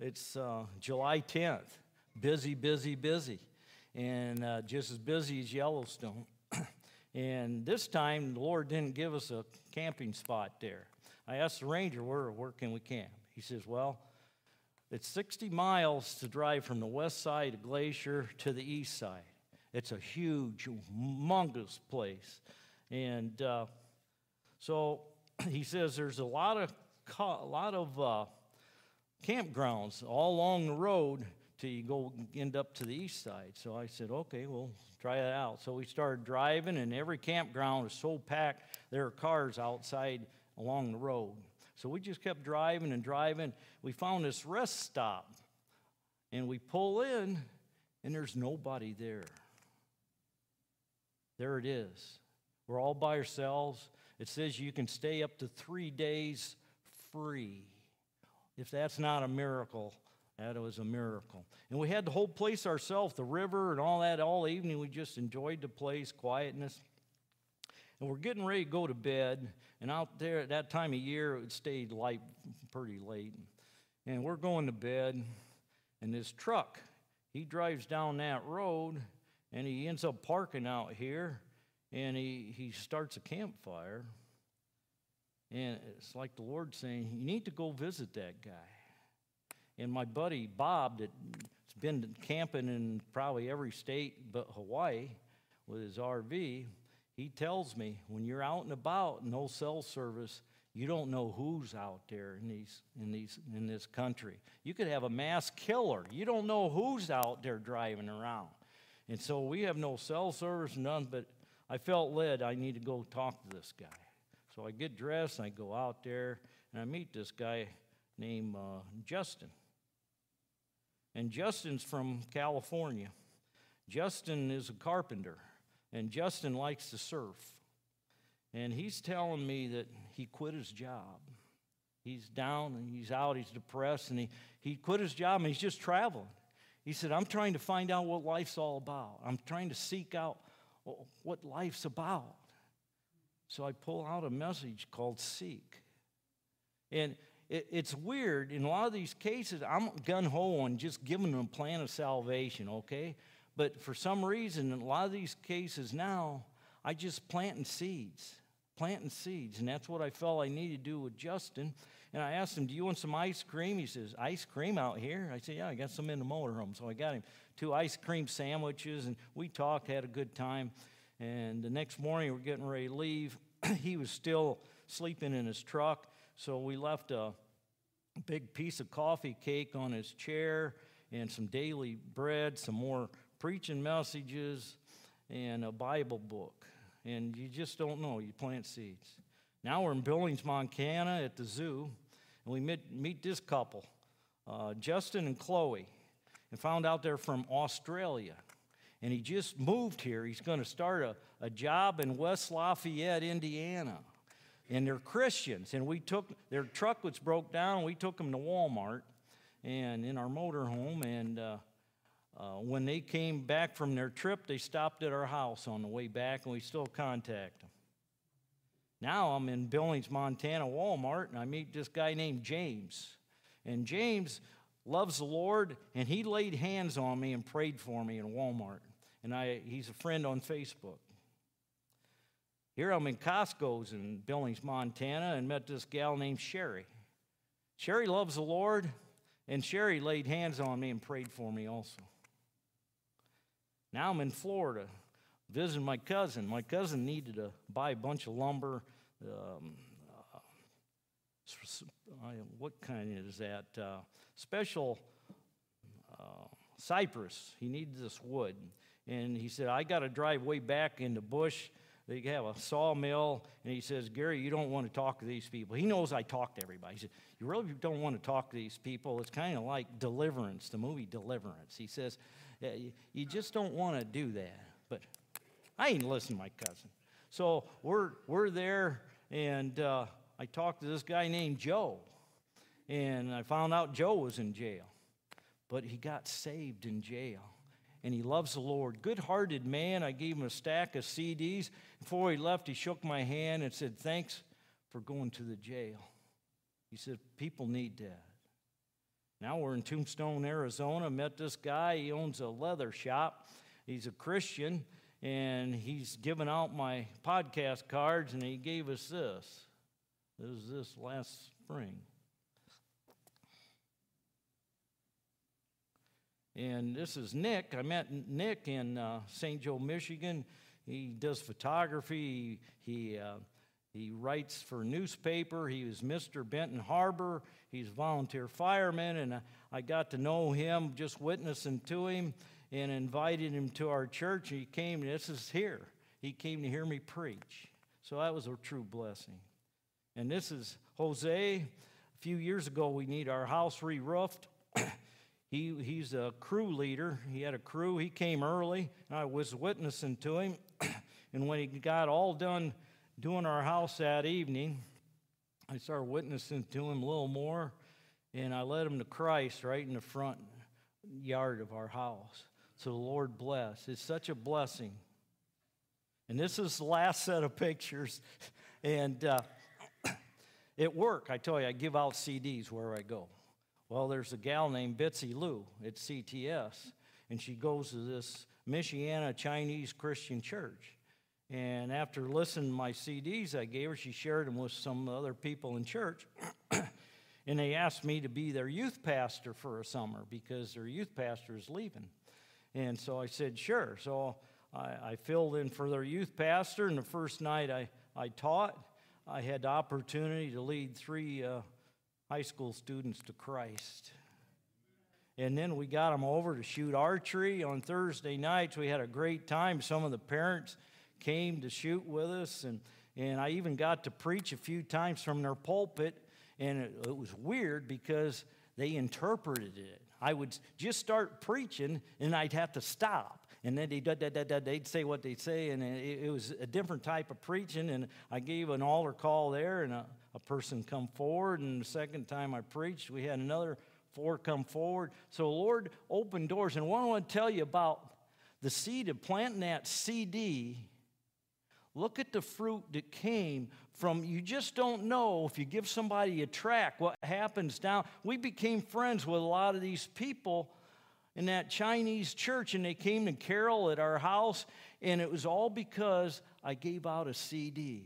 July 10th. Busy, busy, busy. And just as busy as Yellowstone. And this time, the Lord didn't give us a camping spot there. I asked the ranger, where can we camp? He says, well, it's 60 miles to drive from the west side of Glacier to the east side. It's a huge, humongous place. And so he says there's a lot of campgrounds all along the road till you end up to the east side. So I said, okay, we'll try that out. So we started driving, and every campground was so packed, there were cars outside along the road. So we just kept driving and driving. We found this rest stop, and we pull in, and there's nobody there. There it is. We're all by ourselves. It says you can stay up to 3 days free. If that's not a miracle, that was a miracle. And we had the whole place ourselves, the river and all that, all evening. We just enjoyed the place, quietness. And we're getting ready to go to bed. And out there at that time of year, it stayed light pretty late. And we're going to bed. And this truck, he drives down that road, and he ends up parking out here. And he starts a campfire. And it's like the Lord saying, you need to go visit that guy. And my buddy Bob, that's been camping in probably every state but Hawaii with his RV, he tells me, when you're out and about, no cell service, you don't know who's out there in this country. You could have a mass killer. You don't know who's out there driving around. And so we have no cell service, none, but I felt led I need to go talk to this guy. So I get dressed, and I go out there, and I meet this guy named Justin. And Justin's from California. Justin is a carpenter, and Justin likes to surf. And he's telling me that he quit his job. He's down, and he's out, he's depressed, and he quit his job, and he's just traveling. He said, I'm trying to find out what life's all about. I'm trying to seek out what life's about. So I pull out a message called Seek. And it's weird. In a lot of these cases, I'm gung-ho on just giving them a plan of salvation, okay? But for some reason, in a lot of these cases now, I just planting seeds. planting seeds. And that's what I felt I needed to do with Justin. And I asked him, do you want some ice cream? He says, ice cream out here? I said, yeah, I got some in the motorhome. So I got him 2 ice cream sandwiches, and we talked, had a good time. And the next morning, we're getting ready to leave. He was still sleeping in his truck, so we left a big piece of coffee cake on his chair and some daily bread, some more preaching messages, and a Bible book. And you just don't know. You plant seeds. Now we're in Billings, Montana at the zoo, and we meet this couple, Justin and Chloe, and found out they're from Australia. And he just moved here. He's going to start a job in West Lafayette, Indiana. And they're Christians. And their truck was broke down, and we took them to Walmart and in our motorhome. And when they came back from their trip, they stopped at our house on the way back, and we still contact them. Now I'm in Billings, Montana, Walmart, and I meet this guy named James. And James loves the Lord, and he laid hands on me and prayed for me in Walmart. And he's a friend on Facebook. Here I'm in Costco's in Billings, Montana, and met this gal named Sherry. Sherry loves the Lord, and Sherry laid hands on me and prayed for me also. Now I'm in Florida, visiting my cousin. My cousin needed to buy a bunch of lumber. What kind is that? Special cypress. He needed this wood. And he said, I got to drive way back in the bush. They have a sawmill. And he says, Gary, you don't want to talk to these people. He knows I talk to everybody. He said, you really don't want to talk to these people. It's kind of like Deliverance, the movie Deliverance. He says, you just don't want to do that. But I ain't listening to my cousin. So we're there, and I talked to this guy named Joe. And I found out Joe was in jail. But he got saved in jail. And he loves the Lord. Good-hearted man. I gave him a stack of CDs. Before he left, he shook my hand and said, thanks for going to the jail. He said, people need that. Now we're in Tombstone, Arizona. Met this guy. He owns a leather shop. He's a Christian, and he's given out my podcast cards, and he gave us this. This was this last spring. And this is Nick. I met Nick in St. Joe, Michigan. He does photography. He writes for a newspaper. He was Mr. Benton Harbor. He's a volunteer fireman, and I got to know him just witnessing to him and invited him to our church. He came, this is here. He came to hear me preach. So that was a true blessing. And this is Jose. A few years ago, we need our house re-roofed. He's a crew leader. He had a crew. He came early, and I was witnessing to him. And when he got all done doing our house that evening, I started witnessing to him a little more, and I led him to Christ right in the front yard of our house. So the Lord bless. It's such a blessing. And this is the last set of pictures. And at work, I tell you, I give out CDs wherever I go. Well, there's a gal named Bitsy Lou at CTS, and she goes to this Michiana Chinese Christian church. And after listening to my CDs I gave her, she shared them with some other people in church. And they asked me to be their youth pastor for a summer because their youth pastor is leaving. And so I said, sure. So I filled in for their youth pastor, and the first night I taught, I had the opportunity to lead 3 high school students to Christ. And then we got them over to shoot archery on Thursday nights. We had a great time. Some of the parents came to shoot with us, and I even got to preach a few times from their pulpit, and it was weird because they interpreted it. I would just start preaching, and I'd have to stop. And then they'd say what they'd say, and it was a different type of preaching. And I gave an altar call there, and a person come forward. And the second time I preached, we had another 4 come forward. So the Lord opened doors. And what I want to tell you about the seed of planting that CD, look at the fruit that came from, you just don't know if you give somebody a tract, what happens down. We became friends with a lot of these people in that Chinese church, and they came to carol at our house, and it was all because I gave out a CD.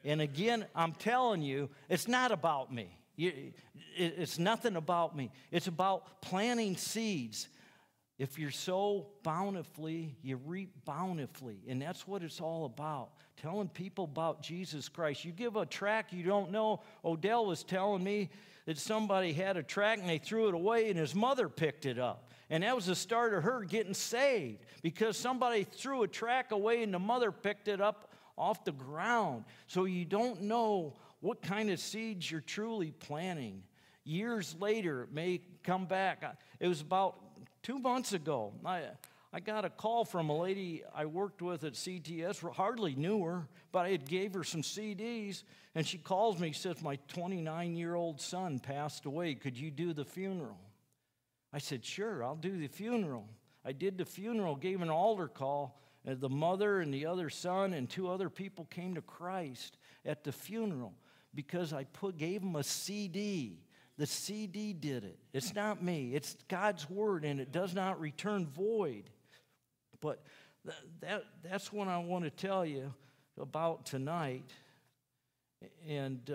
And again, I'm telling you, it's not about me. It's nothing about me. It's about planting seeds. If you sow bountifully, you reap bountifully. And that's what it's all about. Telling people about Jesus Christ. You give a tract you don't know. Odell was telling me that somebody had a tract and they threw it away and his mother picked it up. And that was the start of her getting saved because somebody threw a tract away and the mother picked it up off the ground. So you don't know what kind of seeds you're truly planting. Years later, it may come back. It was about 2 months ago. I got a call from a lady I worked with at CTS, hardly knew her, but I had gave her some CDs, and she calls me, says, my 29-year-old son passed away. Could you do the funeral? I said, sure, I'll do the funeral. I did the funeral, gave an altar call, and the mother and the other son and 2 other people came to Christ at the funeral because I gave them a CD. The CD did it. It's not me. It's God's word, and it does not return void. But that's what I want to tell you about tonight. And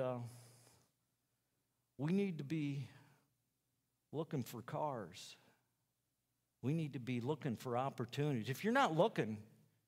we need to be looking for cars. We need to be looking for opportunities. If you're not looking,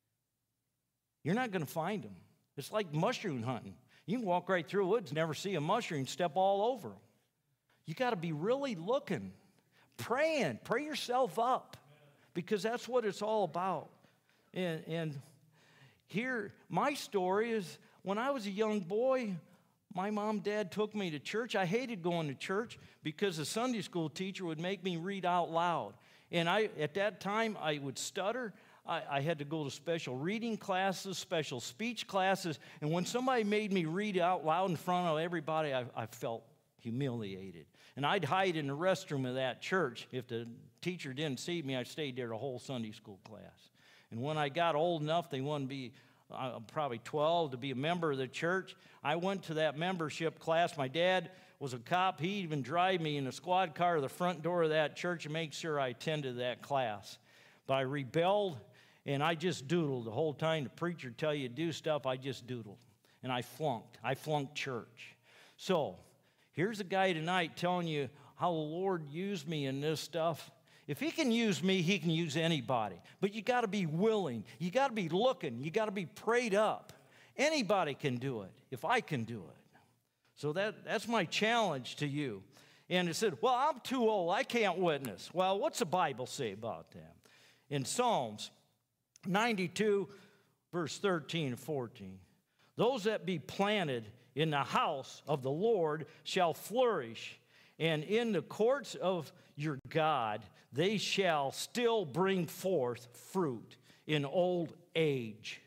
you're not going to find them. It's like mushroom hunting. You can walk right through the woods, never see a mushroom, step all over them. You got to be really looking, praying, pray yourself up, because that's what it's all about. And here, my story is when I was a young boy, my mom and dad took me to church. I hated going to church because the Sunday school teacher would make me read out loud. And at that time, I would stutter. I had to go to special reading classes, special speech classes. And when somebody made me read out loud in front of everybody, I felt humiliated. And I'd hide in the restroom of that church. If the teacher didn't see me, I stayed there the whole Sunday school class. And when I got old enough, they wanted to be probably 12 to be a member of the church. I went to that membership class. My dad was a cop. He even drive me in a squad car to the front door of that church and make sure I attended that class. But I rebelled, and I just doodled the whole time. The preacher tell you to do stuff, I just doodled. And I flunked. I flunked church. So here's a guy tonight telling you how the Lord used me in this stuff. If he can use me, he can use anybody. But you got to be willing. You got to be looking. You got to be prayed up. Anybody can do it if I can do it. So that's my challenge to you. And it said, well, I'm too old. I can't witness. Well, what's the Bible say about that? In Psalms 92, verse 13 and 14, those that be planted in the house of the Lord shall flourish, and in the courts of your God they shall still bring forth fruit in old age.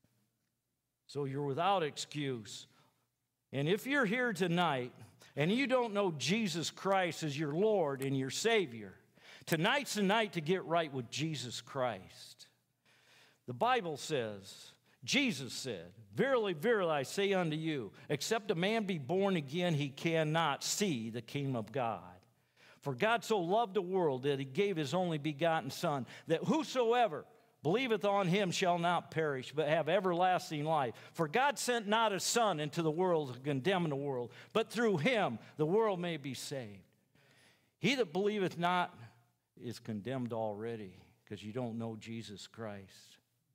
So you're without excuse. And if you're here tonight and you don't know Jesus Christ as your Lord and your Savior, tonight's the night to get right with Jesus Christ. The Bible says, Jesus said, verily, verily, I say unto you, except a man be born again, he cannot see the kingdom of God. For God so loved the world that he gave his only begotten Son, that whosoever believeth on him shall not perish, but have everlasting life. For God sent not his Son into the world to condemn the world, but through him the world may be saved. He that believeth not is condemned already, because you don't know Jesus Christ.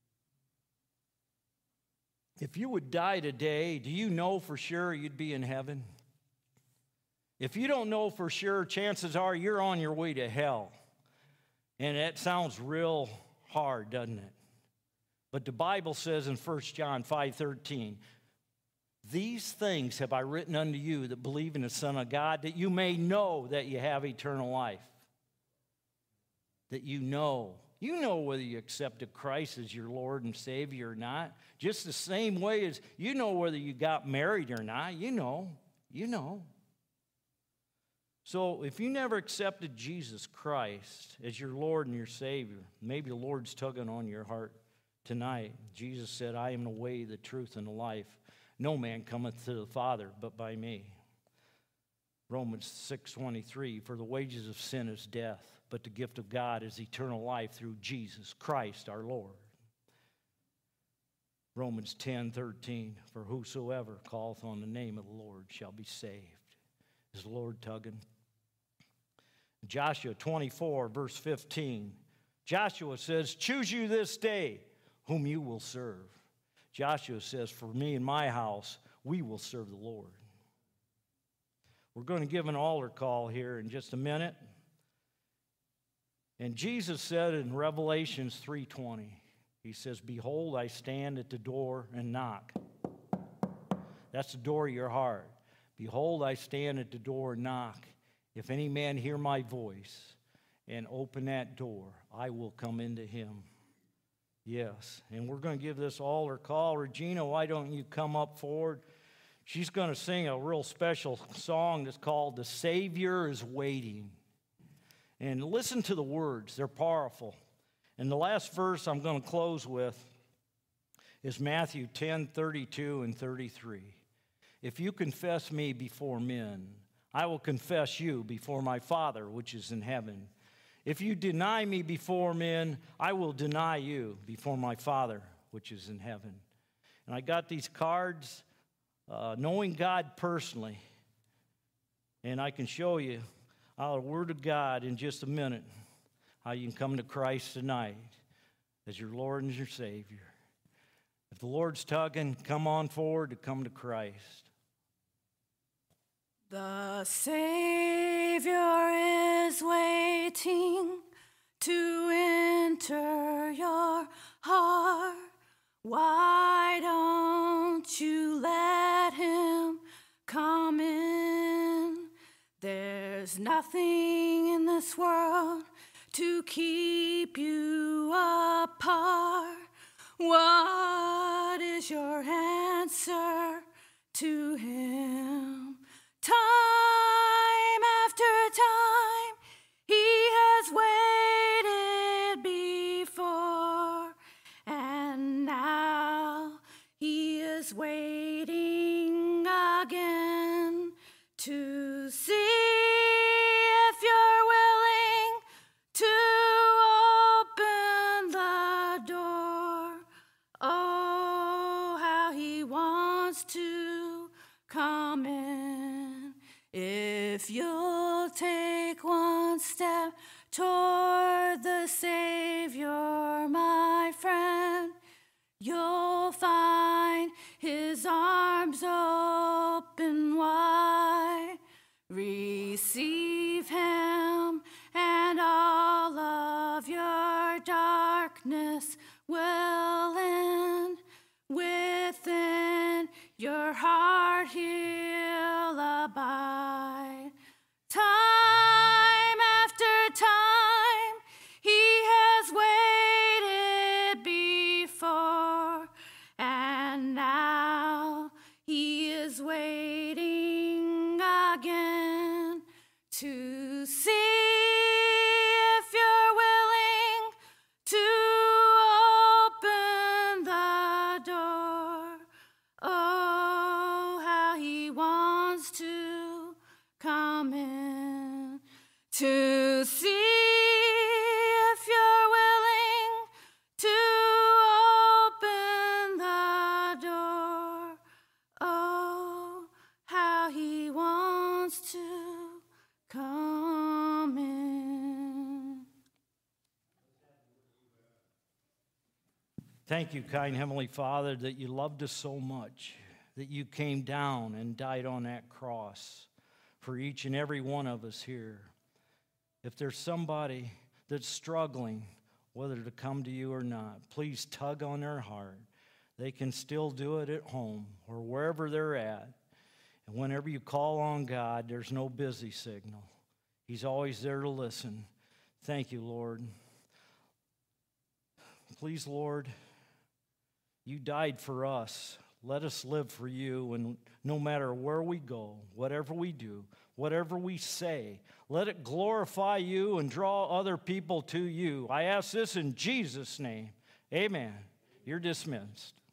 If you would die today, do you know for sure you'd be in heaven? If you don't know for sure, chances are you're on your way to hell. And that sounds real hard, doesn't it? But the Bible says in 1 John 5:13, these things have I written unto you that believe in the Son of God, that you may know that you have eternal life. That you know. You know whether you accepted Christ as your Lord and Savior or not. Just the same way as you know whether you got married or not. You know. You know. So if you never accepted Jesus Christ as your Lord and your Savior, maybe the Lord's tugging on your heart tonight. Jesus said, I am the way, the truth, and the life. No man cometh to the Father but by me. Romans 6:23, for the wages of sin is death, but the gift of God is eternal life through Jesus Christ our Lord. Romans 10:13, for whosoever calleth on the name of the Lord shall be saved. Is the Lord tugging? Joshua 24, verse 15. Joshua says, choose you this day whom you will serve. Joshua says, for me and my house, we will serve the Lord. We're going to give an altar call here in just a minute. And Jesus said in Revelations 3:20, he says, behold, I stand at the door and knock. That's the door of your heart. Behold, I stand at the door and knock. If any man hear my voice and open that door, I will come into him. Yes, and we're going to give this altar call. Regina, why don't you come up forward? She's going to sing a real special song that's called The Savior is Waiting. And listen to the words. They're powerful. And the last verse I'm going to close with is Matthew 10:32 and 33. If you confess me before men, I will confess you before my Father which is in heaven. If you deny me before men, I will deny you before my Father which is in heaven. And I got these cards, knowing God personally. And I can show you the Word of God in just a minute, how you can come to Christ tonight as your Lord and your Savior. If the Lord's tugging, come on forward to come to Christ. The Savior is waiting to enter your heart. Why don't you let him come in? There's nothing in this world to keep you apart. What is your answer to him? Time after time, he has waited before, and now he is waiting again to see if you're willing to open the door. Oh, how he wants to come in. If you'll take one step toward the Savior, my friend, you'll find his arms open wide. Receive him, and all of your darkness will end. Within your heart he'll abide. Time after time, he has waited before, and now he is waiting again to see if you're willing to open the door. Oh, how he wants to come in to see if you're willing to open the door. Oh, how he wants to come in. Thank you, kind Heavenly Father, that you loved us so much, that you came down and died on that cross for each and every one of us here. If there's somebody that's struggling, whether to come to you or not, please tug on their heart. They can still do it at home or wherever they're at. And whenever you call on God, there's no busy signal. He's always there to listen. Thank you, Lord. Please, Lord, you died for us. Let us live for you, and no matter where we go, whatever we do, whatever we say, let it glorify you and draw other people to you. I ask this in Jesus' name. Amen. You're dismissed.